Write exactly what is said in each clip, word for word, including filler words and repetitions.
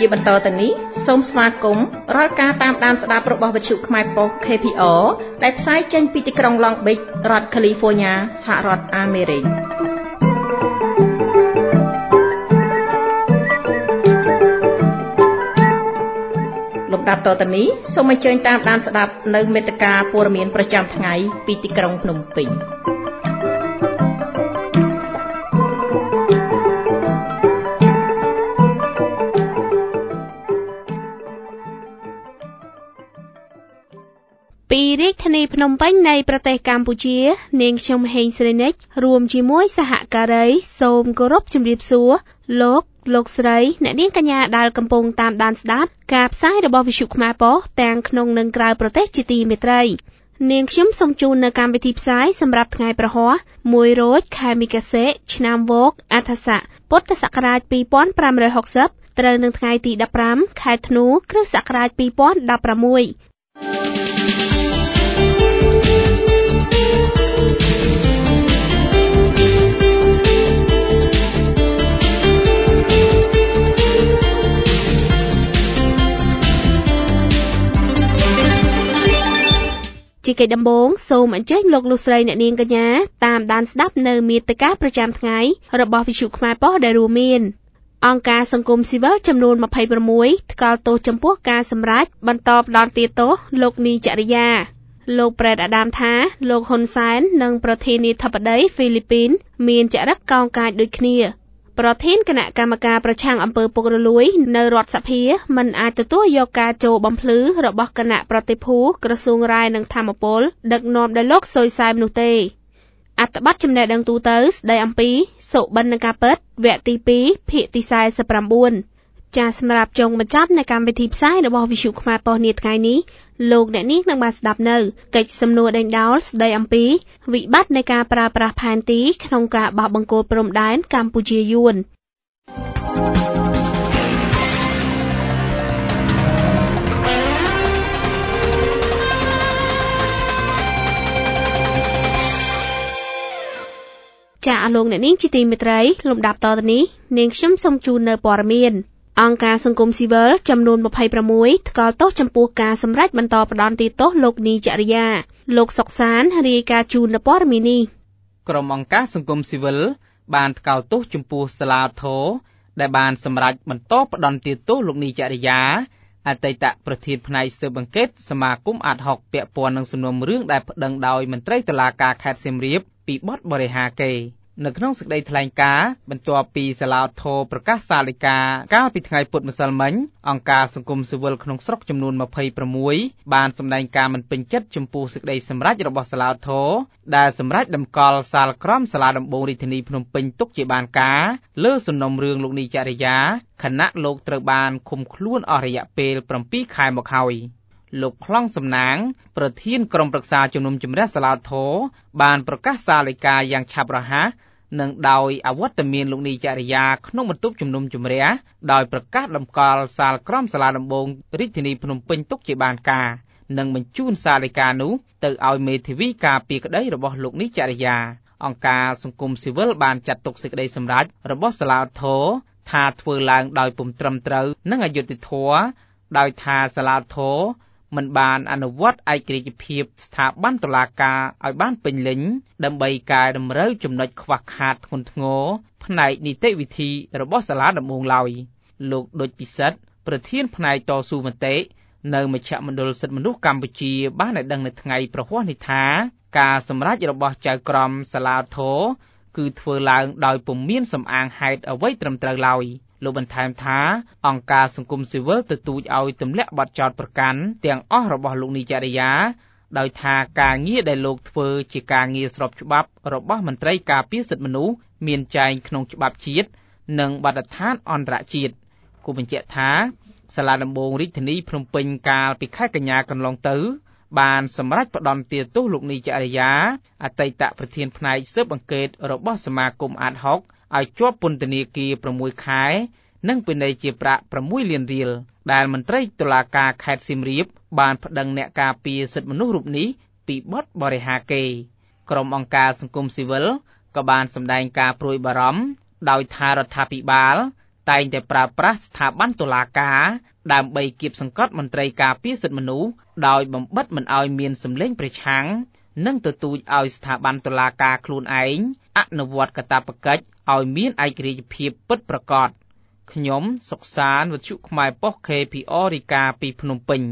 បន្តទៅនេះសូមស្វាគមន៍រាល់ការតាមដានស្ដាប់របស់វិទ្យុខ្មែរប៉ុស្តិ៍ K P R ដែលផ្សាយចេញពីទីក្រុង Long Beach រដ្ឋ California សហរដ្ឋអាមេរិកលំដាប់តទៅនេះសូមអញ្ជើញតាមដានស្ដាប់នៅមេត្តាព័ត៌មានប្រចាំថ្ងៃពីទីក្រុងភ្នំពេញពីរាជធានីភ្នំពេញនៃប្រទេសកម្ពុជានាងខ្ញុំហេងស្រីនិចរួមជាមួយសហការីសូមគោរពជម្រាបសួរលោកលោកស្រីអ្នកនាងកញ្ញាដែលកំពុងតាមដានស្ដាប់ការផ្សាយរបស់វិទ្យុខ្មែរប៉ុស្តិ៍ទាំងក្នុងនិងក្រៅប្រទេសជាទីមេត្រីនាងខ្ញុំសូមជូននៅកម្មវិធីផ្សាយសម្រាប់ថ្ងៃប្រហ័សមួយរោចខែមិគសេឆ្នាំវកអដ្ឋស័កពុទ្ធសករាជពីរពាន់ប្រាំរយហកសិបត្រូវនឹងថ្ងៃទីដប់ប្រាំខែធ្នូគ្រិស្តសករាជពីរពាន់ដប់ប្រាំមួយជាកិច្ចដំបូងសូមអញ្ជើញលោកលោកស្រីអ្នកនាងកញ្ញាតាមដានស្ដាប់នៅមាតិកាប្រចាំថ្ងៃរបស់វិទ្យុខ្មែរប៉ុស្តិ៍ដែលរួមមានអង្គការសង្គមស៊ីវិលចំនួនម្ភៃប្រាំមួយថ្កោលទោសចំពោះការសម្រេចបន្តផ្ដន្ទាទោសលោកនីចរិយាលោកប្រេតអាដាមថាលោកហ៊ុនសែននិងប្រធានាធិបតីហ្វីលីពីនមានចរិតកោងកាចដូចគ្នាប្រធានគណៈកម្មការប្រឆាំងអំពើពុករលួយនៅរដ្ឋសភាមិនអាចទទួលយកការចូលបំភ្លឺរបស់គណៈប្រតិភូក្រសួងរាយនឹងធម្មពលដឹកនាំដោយលោកសុយសែមនោះទេអត្ថបទចំណេះដឹងទូទៅស្ដីអំពីសុបិនការពិតវគ្គទីពីរភាគទីសែសិបប្រាំបួនចាសសម្រាប់ចុងបញ្ចប់នៃកម្មវិធីផ្សាយរបស់វិទ្យុខ្មែរប៉ុស្តិ៍នាថ្ងៃនេះលោកអ្នកនាងនឹងបានស្ដាប់នៅកិច្ចសំណួរដេញដោលស្ដីអំពីវិបត្តិនៃការប្រើប្រាស់ផែនទីក្នុងការបោះបង្គោលព្រំដែនកម្ពុជាយួនចាអរលោកអ្នកនាងជាទីមេត្រីលំដាប់តទៅនេះនាងខ្ញុំសូមជូននៅព័ត៌មានអង្គការសង្គមស៊ីវិលចំនួនម្ភៃប្រាំមួយថ្កោលទោសចំពោះការសម្រេចបន្តផ្ដន្ទាទោសលោកនីចរិយាលោកសុកសានរាយការណ៍ជូននៅព័ត៌មាននេះក្រុមអង្គការសង្គមស៊ីវិលបានថ្កោលទោសចំពោះសាលាធរដែលបានសម្រេចបន្តផ្ដន្ទាទោសលោកនីចរិយាអតីតប្រធានផ្នែកស៊ើបអង្កេតសមាគមអាតហុកពាក់ព័ន្ធនឹងសំណុំរឿងដែលប្តឹងដោយមន្ត្រីតុលាការខេត្តសៀមរាបពីបទបរិហាកេរ្តិ៍នៅក្នុងសេចក្តីថ្លែងការណ៍បន្ទាប់ពីសាលាធរប្រកាសសាលិកាកាលពីថ្ងៃពុធម្សិលមិញអង្គការសង្គមស៊ីវិលក្នុងស្រុកចំនួនម្ភៃប្រាំមួយបានសម្ដែងការមិនពេញចិត្តចំពោះសេចក្តីសម្រេចរបស់សាលាធរដែលសម្រេចតម្កល់សាលក្រមសាលាដំបងរាជធានីភ្នំពេញទុកជាបានការលើសំណុំរឿងលោកនីចរិយាខណៈលោកត្រូវបានឃុំខ្លួនអស់រយៈពេលប្រាំពីរខែមកហើយលោកខ្លងសំណាងប្រធានក្រុមប្រឹក្សាជំនុំជម្រះសាលាធរបានប្រកាសសាលិកាយ៉ាងឆាប់រហ័សនិងដោយអវត្តមានលោកនីចរិយាក្នុងបន្ទប់ជំនុំជម្រះដោយប្រកាសតម្កល់សាលក្រមសាលាដំបងរាជធានីភ្នំពេញទុកជាបានការនិងបញ្ជូនសាលិកានោះទៅឲ្យមេធាវីការពារក្តីរបស់លោកនីចរិយាអង្គការសង្គមស៊ីវិលបានចាត់ទុកសេចក្តីសម្រេចរបស់សាលាធរថាធ្វើឡើងដោយពុំត្រឹមត្រូវនិងអយុត្តិធម៌ដោយថាសាលាធរមិនបានអនុវត្តឯករាជ្យភាពស្ថាប័នតុលាការឲ្យបានពេញលេញដើម្បីកែតម្រូវចំណុចខ្វះខាតធ្ងន់ធ្ងរផ្នែកនីតិវិធីរបស់សាលាដំបងឡើយលោកដូចពិសិដ្ឋប្រធានផ្នែកតស៊ូមតិនៅមជ្ឈមណ្ឌលសិទ្ធិមនុស្សកម្ពុជាបានឲ្យដឹងនៅថ្ងៃប្រហ័សនេះថាការសម្រេចរបស់ចៅក្រមសាលាធរគឺធ្វើឡើងដោយពុំមានសំអាងហេតុអ្វីត្រឹមត្រូវឡើយលោកបន្ថែមថាអង្គការសង្គមស៊ីវិលទទូចឲ្យទម្លាក់បទចោទប្រកាន់ទាំងអស់របស់លោកនីចរិយាដោយថាការងារដែលលោកធ្វើជាការងារស្របច្បាប់របស់មន្ត្រីការពារសិទ្ធិមនុស្សមានចែងក្នុងច្បាប់ជាតិនិងបទដ្ឋានអន្តរជាតិគូបញ្ជាក់ថាសាលាដំបងរាជធានីភ្នំពេញកាលពីខែកញ្ញាកន្លងទៅបានសម្រេចផ្តន្ទាទោសលោកនីចរិយាអតីតប្រធានផ្នែកស៊ើបអង្កេតរបស់សមាគមអាតហុកឲ្យជាប់ពន្ធនាគារប្រាំមួយខែនិងពិន័យជាប្រាក់ប្រាំមួយលានរៀលដែលមន្ត្រីតុលាការខេត្តសៀមរាបបានប្តឹងអ្នកការពារសិទ្ធិមនុស្សរូបនេះពីបទបរិហាកេរ្តិ៍ក្រុមអង្គការសង្គមស៊ីវិលក៏បានសម្ដែងការព្រួយបារម្ភដោយថារដ្ឋាភិបាលតែងតែប្រើប្រាស់ស្ថាប័នតុលាការដើម្បីគៀបសង្កត់មន្ត្រីការពារសិទ្ធិមនុស្សដោយបំបិទមិនឲ្យមានសម្លេងប្រឆាំងនិងទទូចឲ្យស្ថាប័នតុលាការខ្លួនឯងអនុវត្តកាតព្វកិច្ចឲ្យមានឯករាជ្យភាពពិតប្រាកដខ្ញុំសុកសានវិទ្យុខ្មែរប៉ុស្តិ៍ ខេ ភី អូ រាយការណ៍ពីភ្នំពេញ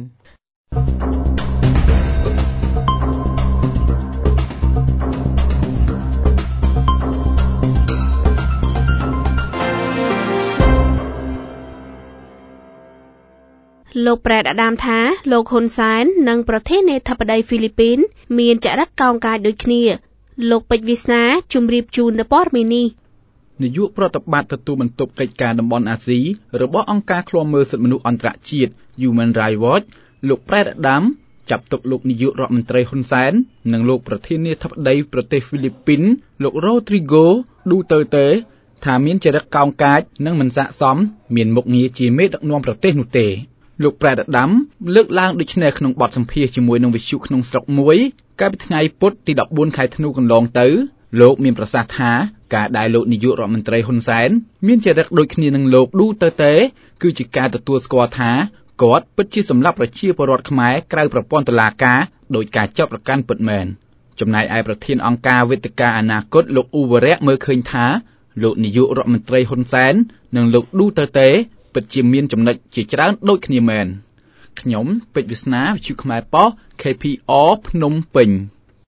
លោកប្រែតអាដាមថាលោកហ៊ុនសែននិងប្រធានាធិបតីហ្វីលីពីនមានចរិតកោងកាចដូចគ្នាលោកពេជ្រវាសនាជម្រាបជូននៅព័ត៌មាននេះនាយកប្រតិបត្តិទទួលបន្ទុកកិច្ចការតំបន់អាស៊ីរបស់អង្គការឃ្លាំមើលសិទ្ធិមនុស្សអន្តរជាតិ Human Rights Watch លោកប្រែតអាដាមចាប់ទុកលោកនាយករដ្ឋមន្ត្រីហ៊ុនសែននិងលោកប្រធានាធិបតីប្រទេសហ្វីលីពីនលោក Rodrigo Duterte ថាមានចរិតកោងកាចនិងមិនស័ក្តិសមមានមុខងារជាមេដឹកនាំប្រទេសនោះទេលោកប្រែតអាដាមលើកឡើងដូចនេះក្នុងបទសម្ភាសន៍ជាមួយនឹងវិទ្យុក្នុងស្រុកមួយកាលពីថ្ងៃពុធទីដប់បួនខែធ្នូកន្លងទៅលោកមានប្រសាសន៍ថាការដែលលោកនាយករដ្ឋមន្ត្រីហ៊ុនសែនមានចរិតដូចគ្នានឹងលោកឌូតឺតេគឺជាការទទួលស្គាល់ថាគាត់ពិតជាសម្លាប់ប្រជាពលរដ្ឋខ្មែរក្រៅប្រព័ន្ធតុលាការដោយការចាប់ប្រកាន់ពិតមែនចំណែកឯប្រធានអង្គការវេទិកាអនាគតលោកអ៊ូវរៈមើលឃើញថាលោកនាយករដ្ឋមន្ត្រីហ៊ុនសែននិងលោកឌូតឺតេពិតជាមានចំណុចជាច្រើនដូចគ្នាមែនខ្ញុំពេជ្រវាសនាវិទ្យុខ្មែរប៉ុស្តិ៍ ខេ ភី អូ ភ្នំពេញ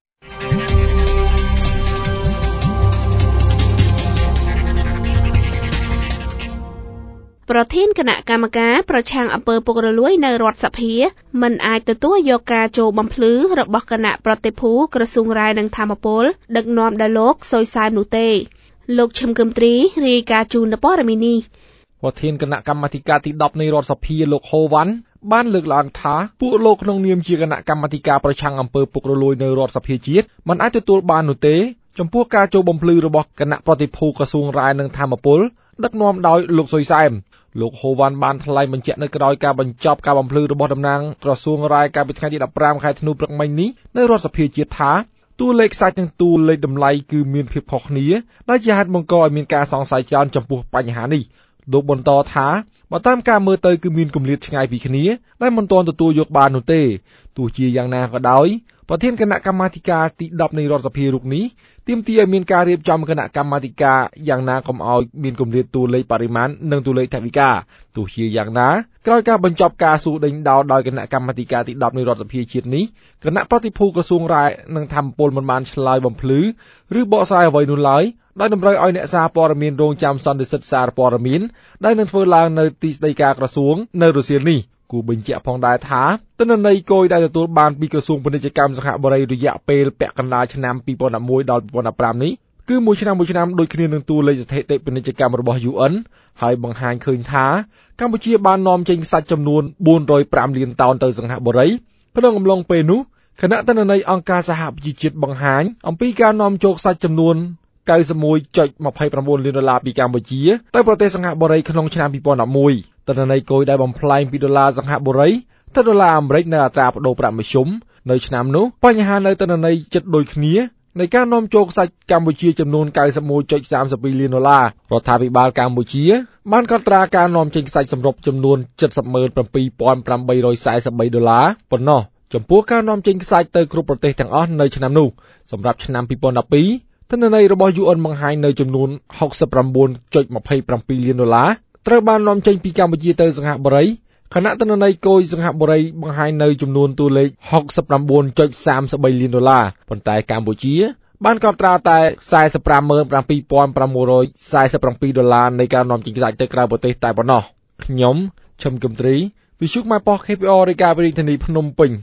ប្រធានគណៈកម្មការប្រឆាំងអំពើពុករលួយនៅរដ្ឋសភាមិនអាចទទួលយកការចូលបំភ្លឺរបស់គណៈប្រតិភូក្រសួងរាយនឹងធម្មពលដឹកនាំដោយលោកសុយសែមនោះទេលោកឈឹមគឹមទ្រីរាយការណ៍ជូនព័ត៌មាននេះប្រធានគណៈកម្មាធិការទីដប់នៃរដ្ឋសភាលោកហូវ៉ាន់បានលើកឡើងថាពួកលោកក្នុងនាមជាគណៈកម្មាធិការប្រឆាំងអំពើពុករលួយនៅរដ្ឋសភាជាតិមិនអាចទទួលបាននោះទេចំពោះការចូលបំភ្លឺរបស់គណៈប្រតិភូក្រសួងរាយនឹងធម្មពលដឹកនាំដោយលោកសុយសែមលោកហូវ៉ាន់បានថ្លែងបញ្ជាក់នៅក្រោយការបញ្ចប់ការបំភ្លឺរបស់តំណាងក្រសួងរាយកាលពីថ្ងៃទីដប់ប្រាំខែធ្នូព្រឹកមិញនេះនៅរដ្ឋសភាជាតិថាតួលេខខ្សាច់និងតួលេខតម្លៃគឺមានភាពខុសគ្នាដែលជាហេតុបង្កឲ្យមានការសង្ស័យច្រើនចំពោះបញ្ហានេះលោកបន្តថាបើតាមការមើលទៅគឺមានគម្លាតឆ្ងាយពីគ្នាដែលមិនទាន់ទទួលយកបាននោះទេទោះជាយ៉ាងណាក៏ដោយប្រធានគណៈកម្មាធិការទីដប់នៃរដ្ឋសភារូបនេះទាមទារឲ្យមានការរៀបចំគណៈកម្មាធិការយ៉ាងណាកុំឲ្យមានគម្លាតតួលេខបរិមាណនិងតួលេខថវិកាទោះជាយ៉ាងណាក្រោយការបញ្ចប់ការសួរដេញដោលដោយគណៈកម្មាធិការទីដប់នៃរដ្ឋសភាជាតិនេះគណៈប្រតិភូក្រសួងរាយនឹងធម្មពលមិនបានឆ្លើយបំភ្លឺឬបកស្រាយអ្វីនោះឡើយដោយតម្រូវឲ្យអ្នកសារព័ត៌មានរងចាំសន្និសីទសារព័ត៌មានដែលនឹងធ្វើឡើងនៅទីស្តីការក្រសួងនៅរុស្ស៊ីនេះគូបញ្ជាក់ផងដែរថាទិន្នន័យគយដែលទទួលបានពីក្រសួងពាណិជ្ជកម្មសង្ហបុរីរយៈពេលពាក់កណ្ដាលឆ្នាំពីរពាន់ដប់មួយដល់ពីរពាន់ដប់ប្រាំនេះគឺមួយឆ្នាំមួយឆ្នាំដូចគ្នានឹងតួលេខស្ថិតិពាណិជ្ជកម្មរបស់ យូ អិន ហើយបង្ហាញឃើញថាកម្ពុជាបាននាំចេញខ្សាច់ចំនួនបួនរយប្រាំលានតោនទៅសង្ហបុរីក្នុងអំឡុងពេលនោះគណៈទិន្នន័យអង្គការសហប្រជាជាតិបង្ហាញអំពីការនាំចូលខ្សាច់ចំនួនកៅសិបមួយចុចម្ភៃប្រាំបួនលានដុល្លារពីកម្ពុជាទៅប្រទេសសង្ហបុរីក្នុងឆ្នាំពីរពាន់ដប់មួយទិន្នន័យគយដែលបំផ្លែងពីដុល្លារសង្ហបុរីទៅដុល្លារអាមេរិកនៅអត្រាប្តូរប្រាក់មធ្យមនៅឆ្នាំនោះបញ្ហានៅទិន្នន័យចិត្តដូចគ្នានៃការនាំចូលខ្សាច់កម្ពុជាចំនួនកៅសិបមួយចុចសាមសិបពីរលានដុល្លាររដ្ឋាភិបាលកម្ពុជាបានកត់ត្រាការនាំចេញខ្សាច់សម្រុបចំនួនเจ็ดสิบหมื่นเจ็ดพันแปดร้อยสี่สิบสามដុល្លារប៉ុណ្ណោះចំពោះការនាំចេញខ្សាច់ទៅគ្រប់ប្រទេសទាំងអស់នៅឆ្នាំនោះសម្រាប់ឆ្នាំពីរពាន់ដប់ពីរទិន្នន័យរបស់ យូ អិន បង្ហាញនៅចំនួនហុកសិបប្រាំបួនចុចម្ភៃប្រាំពីរលានដុល្លារត្រូវបាននាំចេញពីកម្ពុជាទៅសង្ហបុរីខណៈទិន្នន័យគយសង្ហបុរីបង្ហាញនៅចំនួនតួលេខហុកសិបប្រាំបួនចុចសាមសិបបីលានដុល្លារប៉ុន្តែកម្ពុជាបានកត់ត្រាតែសែសិបប្រាំម៉ឺនប្រាំពីរពាន់ប្រាំមួយរយសែសិបប្រាំពីរដុល្លារនៃការនាំចេញខ្សាច់ទៅក្រៅប្រទេសតែប៉ុណ្ណោះខ្ញុំឈឹមគឹមទ្រីវិទ្យុខ្មែរប៉ុស្តិ៍ ខេ ភី អូ រាយការណ៍ពីរាជធានីភ្នំពេញ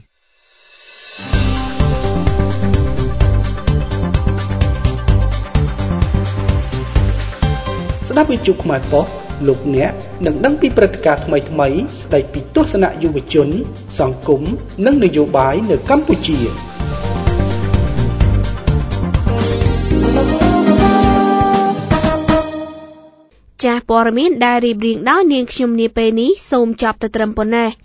ស្ដាប់វិទ្យុខ្មែរប៉ុស្តិ៍លោកអ្នកនឹងដឹងពីព្រឹត្តិការណ៍ថ្មីៗស្ដីពីទស្សនៈយុវជនសង្គមនិងនយោបាយនៅកម្ពុជាចាស់ព័ត៌មានដែលរៀបរៀងដោយនាងខ្ញុំនាពេលនេះសូមចប់ទៅត្រឹមប៉ុណ្ណេះ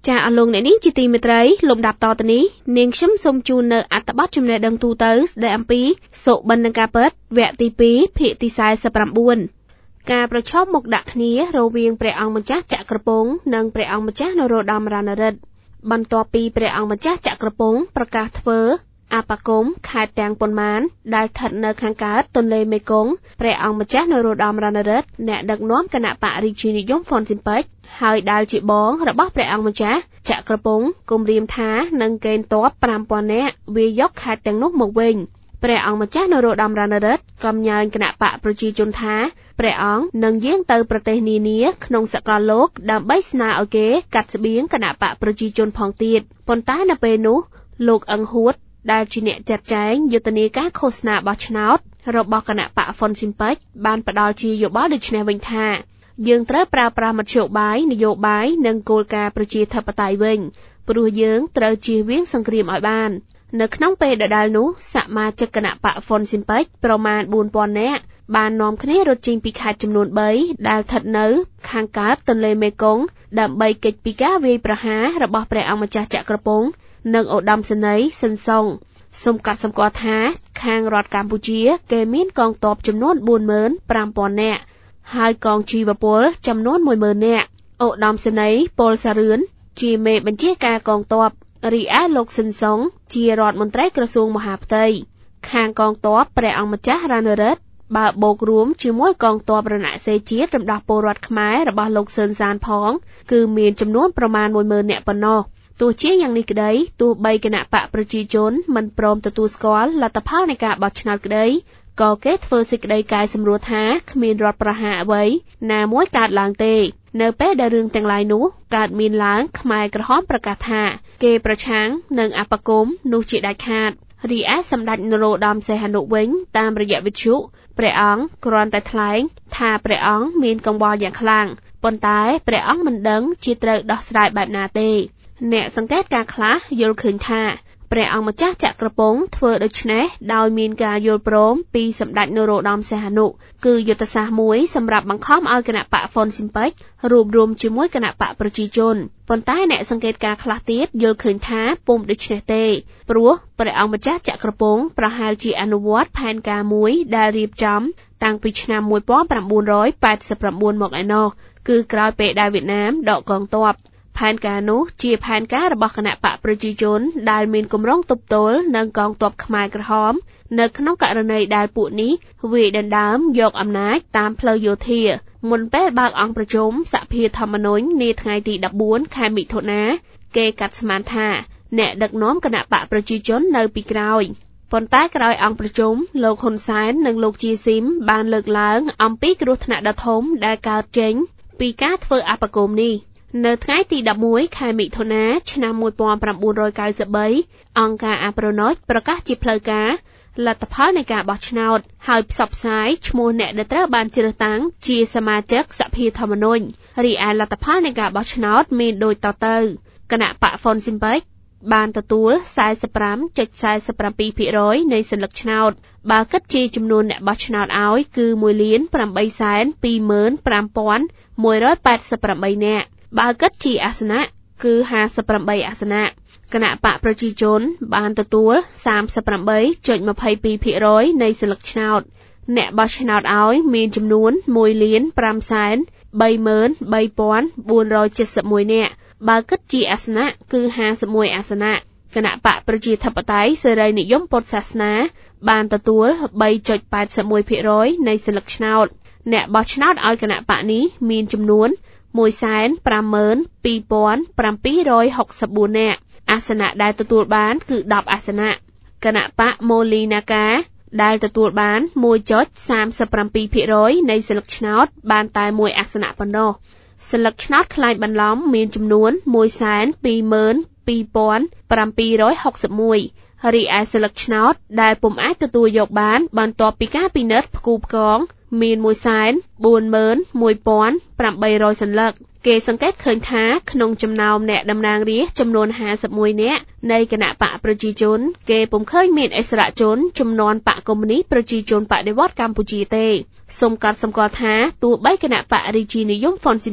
ចាអរលោកអ្នកនាងជាទីមេត្រីលំដាប់តទៅនេះនាងខ្ញុំសូមជូននៅអត្ថបទចំណេះដឹងទូទៅស្ដីអំពីសុបិននិងការពិតវគ្គទីពីរភាគទីសែនសិបប្រាំបួនការប្រឈមមុខដាក់គ្នារវាងព្រះអង្គម្ចាស់ចក្រពង្គនិងព្រះអង្គម្ចាស់នរោត្តមរណរដ្ឋបន្ទាប់ពីព្រះអង្គម្ចាស់ចក្រពង្គប្រកាសធ្វើអបគមខេត្តទាំងប៉ុន្មានដែលស្ថិតនៅខាងកើតទន្លេមេគង្គព្រះអង្គម្ចាស់នរោត្តមរណរដ្ឋអ្នកដឹកនាំគណៈបករាជានិយមហ្វុនស៊ិនប៉ិចហើយដែលជាបងរបស់ព្រះអង្គម្ចាស់ចក្រពង្គគំរាមថានឹងកេណ្ឌទ័ពប្រាំពាន់នាក់វាយកខេត្តទាំងនោះមកវិញព្រះអង្គម្ចាស់នរោត្តមរណរដ្ឋកំញើញគណៈបកប្រជាជនថាព្រះអង្គនឹងយាងទៅប្រទេសនានាក្នុងសកលលោកដើម្បីស្នើឲ្យគេកាត់ស្បៀងគណៈបកប្រជាជនផងទៀតប៉ុន្តែនៅពេលនោះលោកអឹងហួតដែលជាអ្នកចាត់ចែងយុទ្ធនាការឃោសនាបោះឆ្នោតរបស់គណៈបកហ្វុនស៊ិនប៉ិចបានផ្ដល់ជាយោបល់ដូចនេះវិញថាយើងត្រូវប្រើប្រាស់មធ្យោបាយនយោបាយនិងគោលការណ៍ប្រជាធិបតេយ្យវិញព្រោះយើងត្រូវជៀសវាងសង្គ្រាមឲ្យបាននៅក្នុងពេលដដែលនោះសមាជិកគណៈបកហ្វុនស៊ិនប៉ិចប្រមាណបួនពាន់នាក់បាននាំគ្នារត់ចេញពីខេត្តចំនួនបីដែលស្ថិតនៅខាងកើតទន្លេមេគង្គដើម្បីគេចពីការវាយប្រហាររបស់ព្រះអង្គម្ចាស់ចក្រពង្គនិងឧត្តមសេនីយ៍ស៊ិនសុងសូមកាត់សម្គាល់ថាខាងរដ្ឋកម្ពុជាគេមានកងទ័ពចំនួន បួនម៉ឺនប្រាំពាន់នាក់ហើយកងជីវពលចំនួន មួយម៉ឺននាក់ឧត្តមសេនីយ៍ពលសារឿនជាមេបញ្ជាការកងទ័ពរីឯលោកស៊ិនសុងជារដ្ឋមន្ត្រីក្រសួងមហាផ្ទៃខាងកងទ័ពព្រះអង្គម្ចាស់រណរដ្ឋបើបូករួមជាមួយកងទ័ពរណសិរ្សជាតិរំដោះពលរដ្ឋខ្មែររបស់លោកស៊ិនសានផងគឺមានចំនួនប្រមាណ មួយម៉ឺននាក់ប៉ុណ្ណោះទោះជាយ៉ាងនេះក្តីទោះបីគណៈបកប្រជាជនមិនព្រមទទួលស្គាល់លទ្ធផលនៃការបោះឆ្នោតក្តីក៏គេធ្វើសេចក្តីកែសម្រួលថាគ្មានរដ្ឋប្រហារអ្វីណាមួយកើតឡើងទេនៅពេលដែលរឿងទាំងឡាយនោះកើតមានឡើងខ្មែរក្រហមប្រកាសថាគេប្រឆាំងនឹងអបគមនោះជាដាច់ខាតរីឯសម្ដេចនរោត្តមសីហនុវិញតាមរយៈវិទ្យុព្រះអង្គគ្រាន់តែថ្លែងថាព្រះអង្គមានកង្វល់យ៉ាងខ្លាំងប៉ុន្តែព្រះអង្គមិនដឹងជាត្រូវដោះស្រាយបែបណាទេអ្នកសង្កេតការខ្លះយល់ឃើញថាព្រះអង្គម្ចាស់ចក្រពង្គធ្វើដូច្នេះដោយមានការយល់ព្រមពីសម្ដេចនរោត្តមសីហនុគឺយុទ្ធសាស្ត្រមួយសម្រាប់បង្ខំឲ្យគណៈបកហ្វុនស៊ិនប៉ិចរួបរวมជាមួយគណៈបកប្រជាជនប៉ុន្តែអ្នកសង្កេតការខ្លះទៀតយល់ឃើញថាពុំដូច្នេះទេព្រោះព្រះអង្គម្ចាស់ចក្រពង្គប្រហែលជាអនុវត្តផែនការមួយដែលរៀបចំតាំងពីឆ្នាំmột nghìn chín trăm tám mươi chínមកឯណោះគឺក្រោយពេលដែលវៀតណាមដកកងទ័ពផែនការនោះជាផែនការរបស់គណៈបកប្រជាជនដែលមានគម្រោងទប់ទល់នឹងកងទ័ពខ្មែរក្រហមនៅក្នុងករណីដែលពួកនេះវាយដណ្ដើមយកអំណាចតាមផ្លូវយោធាមុនពេលបើកអង្គប្រជុំសភាធម្មនុញ្ញនាថ្ងៃទីដប់បួនខែមិថុនាគេកាត់ស្មានថាអ្នកដឹកនាំគណៈបកប្រជាជននៅពីក្រោយប៉ុន្តែក្រោយអង្គប្រជុំលោកហ៊ុនសែននិងលោកជាស៊ីមបានលើកឡើងអំពីគ្រោះថ្នាក់ដ៏ធំដែលកើតចេញពីការធ្វើអបគមនេះនៅថ្ងៃទីដប់មួយខែមិថុនាឆ្នាំmột nghìn chín trăm chín mươi baអង្គការអាប្រូណូចប្រកាសជាផ្លូវការលទ្ធផលនៃការបោះឆ្នោតហើយផ្សព្វផ្សាយឈ្មោះអ្នកដែលត្រូវបានជ្រើសតាំងជាសមាជិកសភាធម្មនុញ្ញរីឯលទ្ធផលនៃការបោះឆ្នោតមានដូចតទៅគណៈបកហ្វុនស៊ិនប៉ិចបានទទួល สี่สิบห้าจุดสี่สิบเจ็ดភាគរយ នៃសិលឹកឆ្នោតបើគិតជាចំនួនអ្នកបោះឆ្នោតឲ្យគឺ មួយលានប្រាំបីសែនពីរម៉ឺនប្រាំពាន់មួយរយแปดสิบแปดនាក់បើគិតជាអាសនៈគឺห้าสิบแปดអាសនៈគណៈបកប្រជាជនបានទទួល សាមសិបប្រាំបីจุดยี่สิบสองភាគរយ នៃសិលឹកឆ្នោតអ្នកបោះឆ្នោតឲ្យមានចំនួន មួយលានប្រាំសែនបីម៉ឺនបីពាន់បួនរយเจ็ดสิบเอ็ดនាក់បើគិតជាអាសនៈគឺห้าสิบเอ็ดអាសនៈគណៈបកប្រជាធិបតេយ្យសេរីនិយមពុទ្ធសាសនាបានទទួល 三จุดแปดสิบเอ็ดភាគរយ នៃសិលឹកឆ្នោតអ្នកបោះឆ្នោតឲ្យគណៈបកនេះមានចំនួន មួយសែនប្រាំម៉ឺនពីរពាន់ប្រាំពីររយហុកសិបបួននាក់អាសនៈដែលទទួលបានគឺដប់អាសនៈគណៈបកម៉ូលីណាកាដែលទទួលបាន មួយจุดสามสิบเจ็ดភាគរយ នៃសិលឹកឆ្នោតបានតែមួយអាសនៈប៉ុណ្ណោះសិលឹកឆ្នោតខ្លែងបន្លំមានចំនួន មួយសែនពីរម៉ឺនពីរពាន់ប្រាំពីររយហុកសិបមួយរីឯសិលឹកឆ្នោតដែលពុំអាចទទួលយកបានបន្ទាប់ពីការពិនិត្យផ្គូផ្គងមាន មួយសែនបួនម៉ឺនមួយពាន់ប្រាំបីរយសន្លឹកគេសង្កេតឃើញថាក្នុងចំណោមអ្នកតំណាងរាស្ត្រចំនួនห้าสิบเอ็ดនាក់នៃគណៈបកប្រជាជនគេពុំឃើញមានអិសរាជជនជំនាន់បកកុម្មុយនីសប្រជាជនបដិវត្តន៍កម្ពុជាទេសូមកត់សម្គាល់ថាទោះបីគណៈបករាជានិយមហ្វុនស៊ិនប៉ិច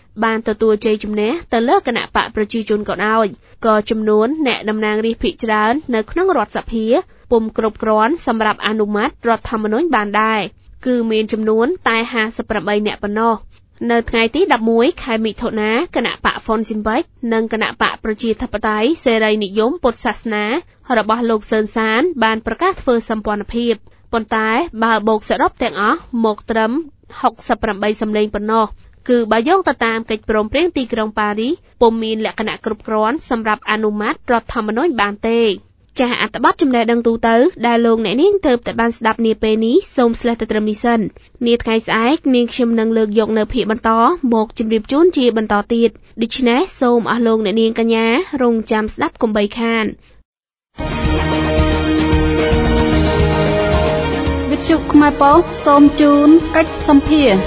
បានទទួលជ័យជំនះទៅលើគណៈបកប្រជាជនក៏ដោយក៏ចំនួនអ្នកតំណាងរាស្ត្រភាគច្រើននៅក្នុងរដ្ឋសភាពុំគ្រប់គ្រាន់សម្រាប់អនុម័តរដ្ឋធម្មនុញ្ញបានដែរគឺមានចំនួនតែห้าสิบแปดអ្នកប៉ុណ្ណោះនៅថ្ងៃទីដប់មួយខែមិថុនាគណៈបកហ្វុនស៊ីនបេកនិងគណៈបកប្រជាធិបតេយ្យសេរីនិយមពុទ្ធសាសនារបស់លោកសឿនសានបានប្រកាសធ្វើសម្ព័ន្ធភាពប៉ុន្តែបើបូកសរុបទាំងអស់មកត្រឹមหกสิบแปดសម្លេងប៉ុណ្ណោះគឺបើយោងទៅតាមកិច្ចព្រមព្រៀងទីក្រុងប៉ារីសពុំមានលក្ខណៈគ្រប់គ្រាន់សម្រាប់អនុម័តរដ្ឋធម្មនុញ្ញបានទេចាស់អត្ថបទចំណេះដឹងទូទៅដែលលោកអ្នកនាងទើបតែបានស្ដាប់នាពេលនេះសូមស្លេះទៅត្រឹមនេះសិននាថ្ងៃស្អែកនាងខ្ញុំនឹងលើកយកនៅភាគបន្តមកជម្រាបជូនជាបន្តទៀតដូច្នេះសូមអស់លោកអ្នកនាងកញ្ញារងចាំស្ដាប់កុំបីខានវិទ្យុខ្មែរប៉ុស្តិ៍សូមជូនកិច្ចសម្ភារ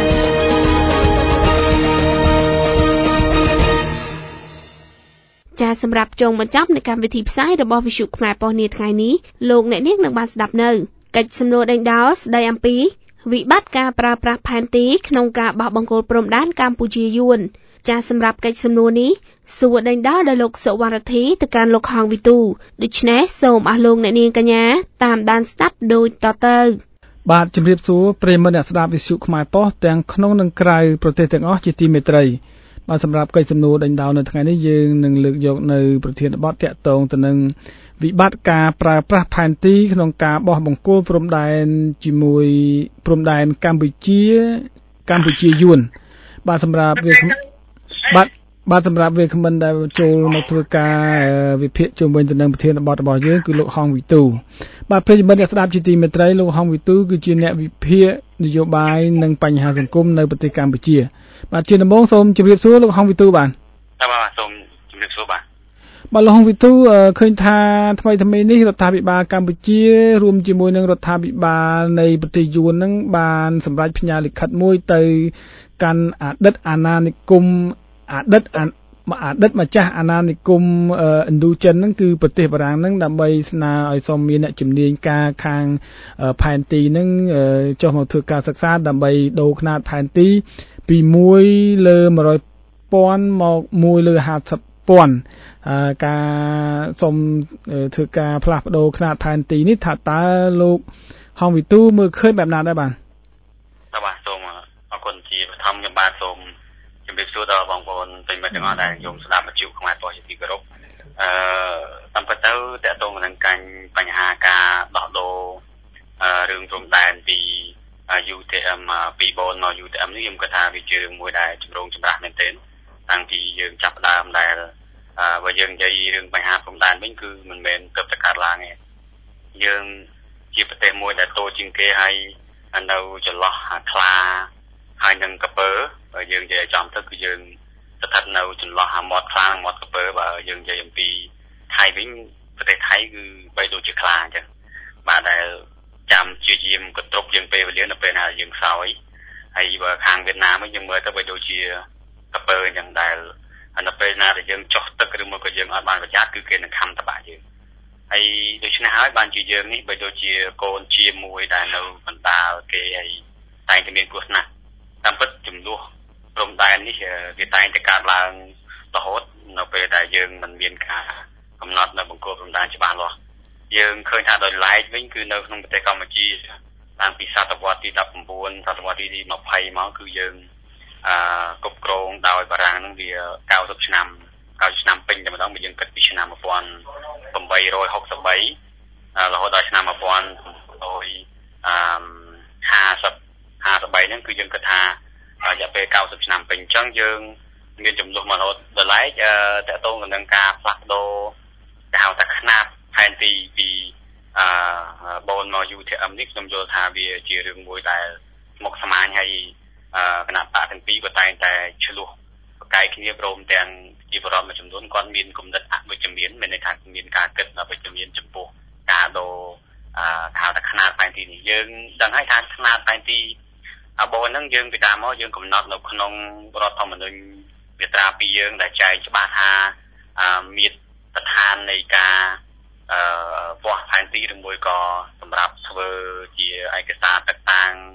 ចាសម្រាប់ចុងបញ្ចប់នៃកម្មវិធីផ្សាយរបស់វិទ្យុខ្មែរប៉ុស្តិ៍នាថ្ងៃនេះលោកអ្នកនាងនឹងបានស្ដាប់នៅកិច្ចសំណួរដេញដោលស្ដីអំពីវិបត្តិការប្រើប្រាស់ផែនទីក្នុងការបោះបង្គោលព្រំដែនកម្ពុជាយួនចាសម្រាប់កិច្ចសំណួរនេះសួរដេញដោលដោយលោកសុវណ្ណធីទៅកាន់លោកហងវិទូដូច្នេះសូមអស់លោកអ្នកនាងកញ្ញាតាមដានស្ដាប់ដូចតទៅបាទជំរាបសួរប្រិយមិត្តអ្នកស្ដាប់វិទ្យុខ្មែរប៉ុស្តិ៍ទាំងក្នុងនិងក្រៅប្រទេសទាំងអស់ជាទីមេត្រីបាទសម្រាប់កិច្ចសំណួរដេញដោលនៅថ្ងៃនេះយើងនឹងលើកយកនៅប្រធានបទតាក់ទងទៅនឹងវិបត្តិការប្រើប្រាស់ផែនទីក្នុងការបោះបង្គោលព្រំដែនជាមួយព្រំដែនកម្ពុជាកម្ពុជាយួនបាទសម្រាប់វាបាទបាទសម្រាប់វាគ្មិនដែលចូលមកធ្វើការវិភាគជុំវិញទៅនឹងប្រធានបទរបស់យើងគឺលោកហងវិទូបាទប្រិយមិត្តអ្នកស្ដាប់ជាទីមេត្រីលោកហងវិទូគឺជាអ្នកវិភាគនយោបាយនិងបញ្ហាសង្គមនៅប្រទេសកម្ពុជាបាទជាដំបូងសូមជម្រាបសួរលោកហងវិទូបាទបាទសូមជម្រាបសួរបាទបាទលោកហងវិទូឃើញថាថ្មីថ្មីនេះរដ្ឋាភិបាលកម្ពុជារួមជាមួយនឹងរដ្ឋាភិបាលនៃប្រទេសយួននឹងបានសម្រេចផ្ញើលិខិតមួយទៅកាន់អតីតអាណានិគមអតីតអតីតម្ចាស់អាណានិគមឥណ្ឌូចិនហ្នឹងគឺប្រទេសបារាំងហ្នឹងដើម្បីស្នើឲ្យសូមមានអ្នកជំនាញការខាងផែនទីហ្នឹងចុះមកធ្វើការសិក្សាដើម្បីដូរខ្នាតផែនទីពីមួយលើmột trămពាន់មកមួយលើห้าสิบពាន់ការសូមធ្វើការផ្លាស់ប្ដូរខ្នាតផែនទីនេះថាតើលោកហងវិទូមើលឃើញបែបណាដែរបាទបាទសូមអរគុណជាបឋមខ្ញុំបាទសូមជំរាបសួរដល់បងប្អូនប្រិយមិត្តទាំងអស់ដែលយំស្ដាប់វិទ្យុខ្មែរប៉ុស្តិ៍ជាទីគោរពអឺតាមពិតទៅតើតើនឹងកាញ់បញ្ហាការដោះដូររឿងព្រំដែនពី ยู ที เอ็ม ពីបូនមក ยู ที เอ็ม នេះខ្ញុំគិតថាវាជារឿងមួយដែលចម្រូងចម្រាសមែនទែនតាំងពីយើងចាប់ផ្ដើមដែលបើយើងនិយាយរឿងបញ្ហាព្រំដែនវិញគឺមិនមែនទើបតែកើតឡើងទេយើងជាប្រទេសមួយដែលតូចជាងគេហើយនៅចន្លោះខ្លាហើយនឹងកពើបើយើងនិយាយចំទៅគឺយើងស្ថិតនៅចន្លោះមាត់ខ្លានិងមាត់កពើបើយើងនិយាយអំពីថៃវិញប្រទេសថៃគឺបីដូចជាខ្លាអញ្ចឹងបាទដែលចាំជាយាមកន្ទប់យើងពេលវេលានៅពេលណាយើងខ្សោយហើយបើខាងវៀតណាមវិញយើងមើលទៅបីដូចជាកពើអញ្ចឹងដែលនៅពេលណាដែលយើងចុះទឹកឬមកក៏យើងអត់បានប្រយ័ត្នគឺគេនឹងខំតបាក់យើងហើយដូច្នេះហើយបានជាយើងនេះបីដូចជាកូនជាមួយដែលនៅបណ្ដាលគេហើយតែងតែមានគ្រោះថ្នាក់តាមពិតចំនួនព្រំដែននេះវាតែងតែកើតឡើងរហូតនៅពេលដែលយើងមិនមានការកំណត់នៅបង្គោលព្រំដែនច្បាស់លាស់យើងឃើញថាដោយឡែកវិញគឺនៅក្នុងប្រទេសកម្ពុជាតាំងពីសតវត្សទីដប់៩សតវត្សទីยี่สิบមកគឺយើងអឺគ្រប់គ្រងដោយបារាំងនឹងវាเก้าสิบឆ្នាំเก้าสิบឆ្នាំពេញតែម្ដងបើយើងគិតពីឆ្នាំmột nghìn tám trămหกสิบสามរហូតដល់ឆ្នាំmột nghìn tám trămห้าสิบ ห้าสิบហ្នឹងគឺយើងគិតថារយៈពេលเก้าสิบឆ្នាំពេញអញ្ចឹងយើងមានចំនួនមករហូតដល់ឡែកតើតើនឹងការផ្លាស់ប្ដូរគេហៅថាខ្នាតផែនទីពីអឺបូនមក ยู ที เอ็ม នេះខ្ញុំយល់ថាវាជារឿងមួយដែលស្មុគស្មាញហើយគណៈបកទាំងពីរក៏តែងតែឆ្លោះប្រកែកគ្នាព្រមទាំងជាបរិបទមួយចំនួនគាត់មានគំនិតអវិជ្ជមានមានន័យថាមានការគិតអវិជ្ជមានចំពោះការដូរអឺហៅថាខ្នាតផែនទីនេះយើងដឹងហើយថាខ្នាតផែនទីអបូនហ្នឹងយើងពីដើមមកយើងកំណត់នៅក្នុងរដ្ឋធម្មនុញ្ញមាត្រាពីរយើងដែលចែងច្បាស់ថាមានស្ថាននៃការអឺវាស់ផែនទីឬមួយក៏សម្រាប់ធ្វើជាឯកសារតឹកតាំង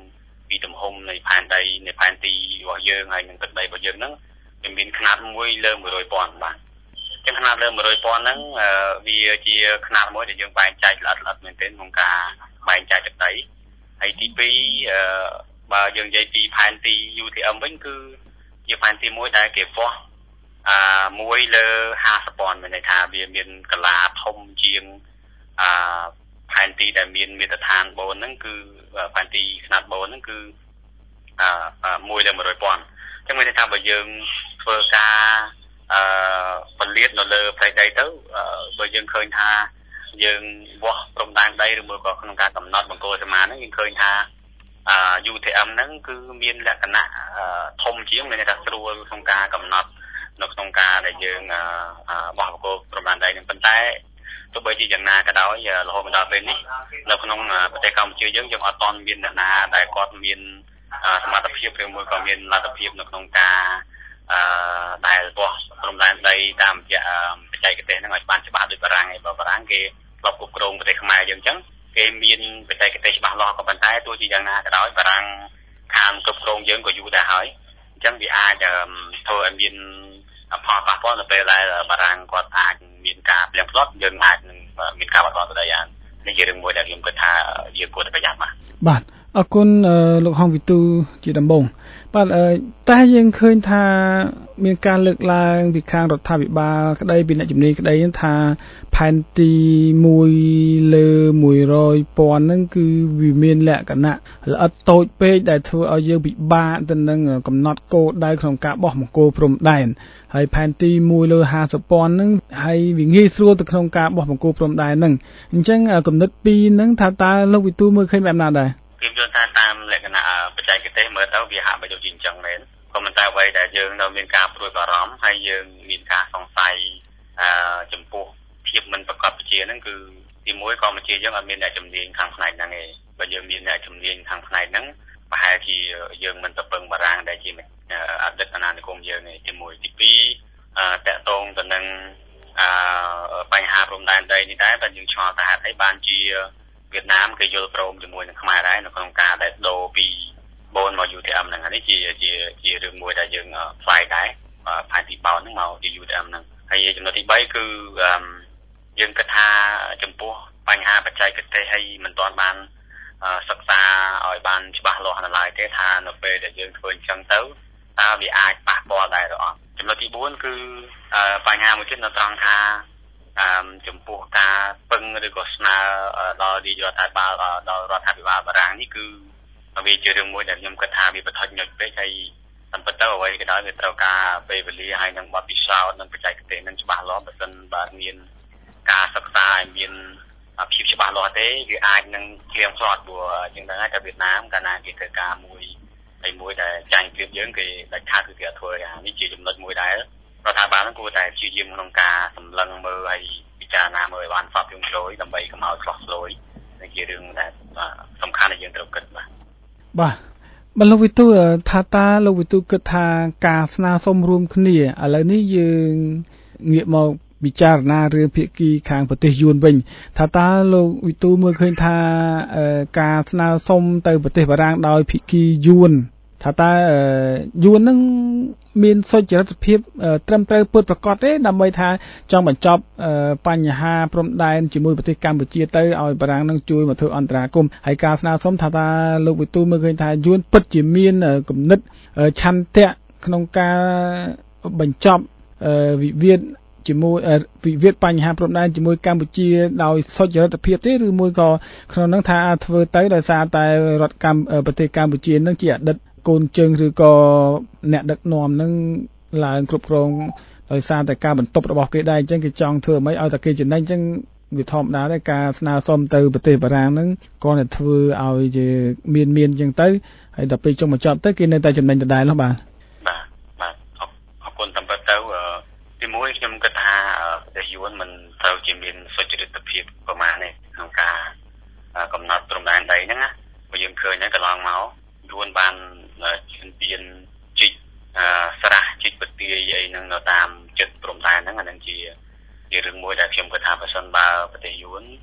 ពីទំហំនៃផែនដីនៃផែនទីរបស់យើងហើយនឹងទឹកដីរបស់យើងហ្នឹងវាមានຂະຫນាតមួយលើone hundred thousandបាទអញ្ចឹងຂະຫນាតលើone hundred thousandហ្នឹងវាជាຂະຫນាតមួយដែលយើងបែងចែកល្អិតល្អិតមែនទែនក្នុងការបែងចែកទឹកដីហើយទីពីរអឺបើយើងនិយាយពីផែនទី ยู ที เอ็ม វិញគឺជាផែនទីមួយដែលគេវាស់អឺមួយលើfifty thousandមានន័យថាវាមានកលាធំជាងអឺផែនទីដែលមានមាត្រដ្ឋានបូនហ្នឹងគឺផែនទីຂະຫນាតបូនហ្នឹងគឺអឺមួយលើone hundred thousandអញ្ចឹងមានន័យថាបើយើងធ្វើការអឺពលិតនៅលើផ្ទៃដីទៅបើយើងឃើញថាយើងវាស់ព្រំដែនដីឬមួយក៏ក្នុងការកំណត់បង្គោលសមាហ្នឹងយើងឃើញថាអឺ ยู ที เอ็ม ហ្នឹងគឺមានលក្ខណៈធំជាងមានន័យថាស្រួលក្នុងការកំណត់នៅក្នុងការដែលយើងបោះបង្គោលព្រំដែនដីហ្នឹងប៉ុន្តែទោះបីជាយ៉ាងណាក៏ដោយរហូតមកដល់ពេលនេះនៅក្នុងប្រទេសកម្ពុជាយើងយើងអត់ទាន់មានអ្នកណាដែលគាត់មានសមត្ថភាពឬមួយក៏មានលទ្ធភាពនៅក្នុងការអឺដែលបោះព្រំដែនដីតាមរយៈបច្ចេកទេសហ្នឹងឲ្យបានច្បាស់ដូចបារាំងឯបើបារាំងគេធ្លាប់គ្រប់គ្រងប្រទេសខ្មែរយើងអញ្ចឹងគេមានបច្ចេកទេសច្បាស់លាស់ក៏ប៉ុន្តែទោះជាយ៉ាងណាក៏ដោយបារាំងខាងគ្រប់គ្រងយើងក៏យូរដែរហើយអញ្ចឹងវាអាចធ្វើឲ្យមានផលប៉ះពាល់នៅពេលដែលបារាំងគាត់អាចមានការផ្លៀងផ្លាត់យើងអាចនឹងមានការបាត់បង់ទៅដែរនេះជារឿងមួយដែលខ្ញុំគិតថាយើងគួរតែប្រយ័ត្នបាទបាទអរគុណលោកហងវិទូជាដំបូងបាទតែយើងឃើញថាមានការលើកឡើងពីខាងរដ្ឋាភិបាលក្តីពីអ្នកជំនាញក្តីថាផែនទីមួយលើone hundred thousandហ្នឹងគឺវាមានលក្ខណៈល្អិតតូចពេកដែលធ្វើឲ្យយើងពិបាកទៅនឹងកំណត់គោលដៅក្នុងការបោះបង្គោលព្រំដែនហើយផែនទីមួយលើfifty thousandហ្នឹងហើយវាងាយស្រួលទៅក្នុងការបោះបង្គោលព្រំដែនហ្នឹងអញ្ចឹងគំនិតពីរហ្នឹងថាតើលោកវិទូមើលឃើញបែបណាដែរខ្ញុំយល់ថាតាមលក្ខណៈបច្ចេកទេសមើលទៅវាហាក់បីដូចជាអញ្ចឹងមែនក៏ប៉ុន្តែអ្វីដែលយើងនៅមានការព្រួយបារម្ភហើយយើងមានការសង្ស័យអឺចំពោះភាពមិនប្រកបវិជ្ជាហ្នឹងគឺទីមួយកម្ពុជាយើងអត់មានអ្នកជំនាញខាងផ្នែកហ្នឹងទេបើយើងមានអ្នកជំនាញខាងផ្នែកហ្នឹងប្រហែលជាយើងមិនទៅពឹងបារាំងដែលជាអតីតអាណានិគមយើងទេទីមួយទីពីរអឺតកតងទៅនឹងអឺបញ្ហាព្រំដែនដីនេះដែរតែយើងឆ្លងទៅហេតុអីបានជាវៀតណាមគេយល់ព្រមជាមួយនឹងខ្មែរដែរនៅក្នុងការដែលដូរពីបូនមក ยู ที เอ็ม ហ្នឹងនេះជាជាជារឿងមួយដែលយើងផ្សាយដែរផែនទីបោនហ្នឹងមកជា ยู ที เอ็ม ហ្នឹងហើយចំណុចទី3គឺយើងគិតថាចំពោះបញ្ហាបច្ចេកទេសហើយមិនទាន់បានសិក្សាឲ្យបានច្បាស់លាស់នៅឡើយទេថានៅពេលដែលយើងធ្វើអញ្ចឹងទៅតើវាអាចប៉ះពាល់ដែរឬអត់ចំណុចទី4គឺបញ្ហាមួយទៀតនៅត្រង់ថាអឺចំពោះការពឹងឬក៏ស្នើដល់នាយករដ្ឋាភិបាលដល់រដ្ឋាភិបាលបារាំងនេះគឺវាជារឿងមួយដែលខ្ញុំគិតថាវាប្រថុយញុចពេកហើយតាមពិតទៅអ្វីក៏ដោយវាត្រូវការពេលវេលាហើយនឹងបទពិសោធន៍និងបច្ចេកទេសនឹងច្បាស់លាស់បើមិនបាទមានការសិក្សាឲ្យមានភាពច្បាស់លាស់ទេវាអាចនឹងគ្លៀងផ្លាត់ព្រោះជាងដែរតែវៀតណាមកាលណាគេធ្វើការមួយហើយមួយដែលចាញ់ព្រៀបយើងគេដាច់ខាតគឺគេអត់ធ្វើអានេះជាចំណុចមួយដែលរដ្ឋាភិបាលនឹងគួរតែព្យាយាមក្នុងការសម្លឹងមើលហើយពិចារណាមើលឲ្យបានសពយំជ្រោយដើម្បីកុំឲ្យឆ្លោះឆ្លួយនេះជារឿងដែលសំខាន់ដែលយើងត្រូវគិតបាទបាទបើលោកវិទូថាតើលោកវិទូគិតថាការស្នើសុំរួមគ្នាឥឡូវនេះយើងងាកមកពិចារណារឿងភាគីខាងប្រទេសយួនវិញថាតើលោកវិទូមើលឃើញថាការស្នើសុំទៅប្រទេសបារាំងដោយភាគីយួនថាតើយួននឹងមានសុចរិតភាពត្រឹមត្រូវពិតប្រាកដទេដើម្បីថាចង់បញ្ចប់បញ្ហាព្រំដែនជាមួយប្រទេសកម្ពុជាទៅឲ្យបារាំងនឹងជួយមកធ្វើអន្តរាគមន៍ហើយការស្នើសុំថាតើលោកវិទូមើលឃើញថាយួនពិតជាមានគំនិតឆន្ទៈក្នុងការបញ្ចប់វិវាទជាមួយវិវាទបញ្ហាព្រំដែនជាមួយកម្ពុជាដោយសុចរិតភាពទេឬមួយក៏ក្នុងនោះថាធ្វើទៅដោយសារតែរដ្ឋកម្ពុជាប្រទេសកម្ពុជានឹងជាអតីតកូនជើងឬក៏អ្នកដឹកនាំនឹងឡើងគ្រប់គ្រងដោយសារតែការបន្ទប់របស់គេដែរអញ្ចឹងគេចង់ធ្វើអ្វីឲ្យតែគេចំណេញអញ្ចឹងវាធម្មតាដែរការស្នើសុំទៅប្រទេសបារាំងហ្នឹងក៏តែធ្វើឲ្យជាមានមានអញ្ចឹងទៅហើយដល់ពេលចុងបញ្ចប់ទៅគេនៅតែចំណេញដដែលនោះបាទបាទបាទអរគុណតាមពិតទៅទីមួយខ្ញុំគិតថាប្រទេសយួនមិនត្រូវជាមានសុចរិតភាពប្រមាណទេក្នុងការកំណត់ព្រំដែនដីហ្នឹងណាព្រោះយើងឃើញហើយកន្លងមកយួនបានឈានទានជីកស្រះជីកពទាយអីហ្នឹងនៅតាមចិត្តព្រំដែនហ្នឹងអានឹងជាជារឿងមួយដែលខ្ញុំគិតថាបើសិនបើប្រទេសយួន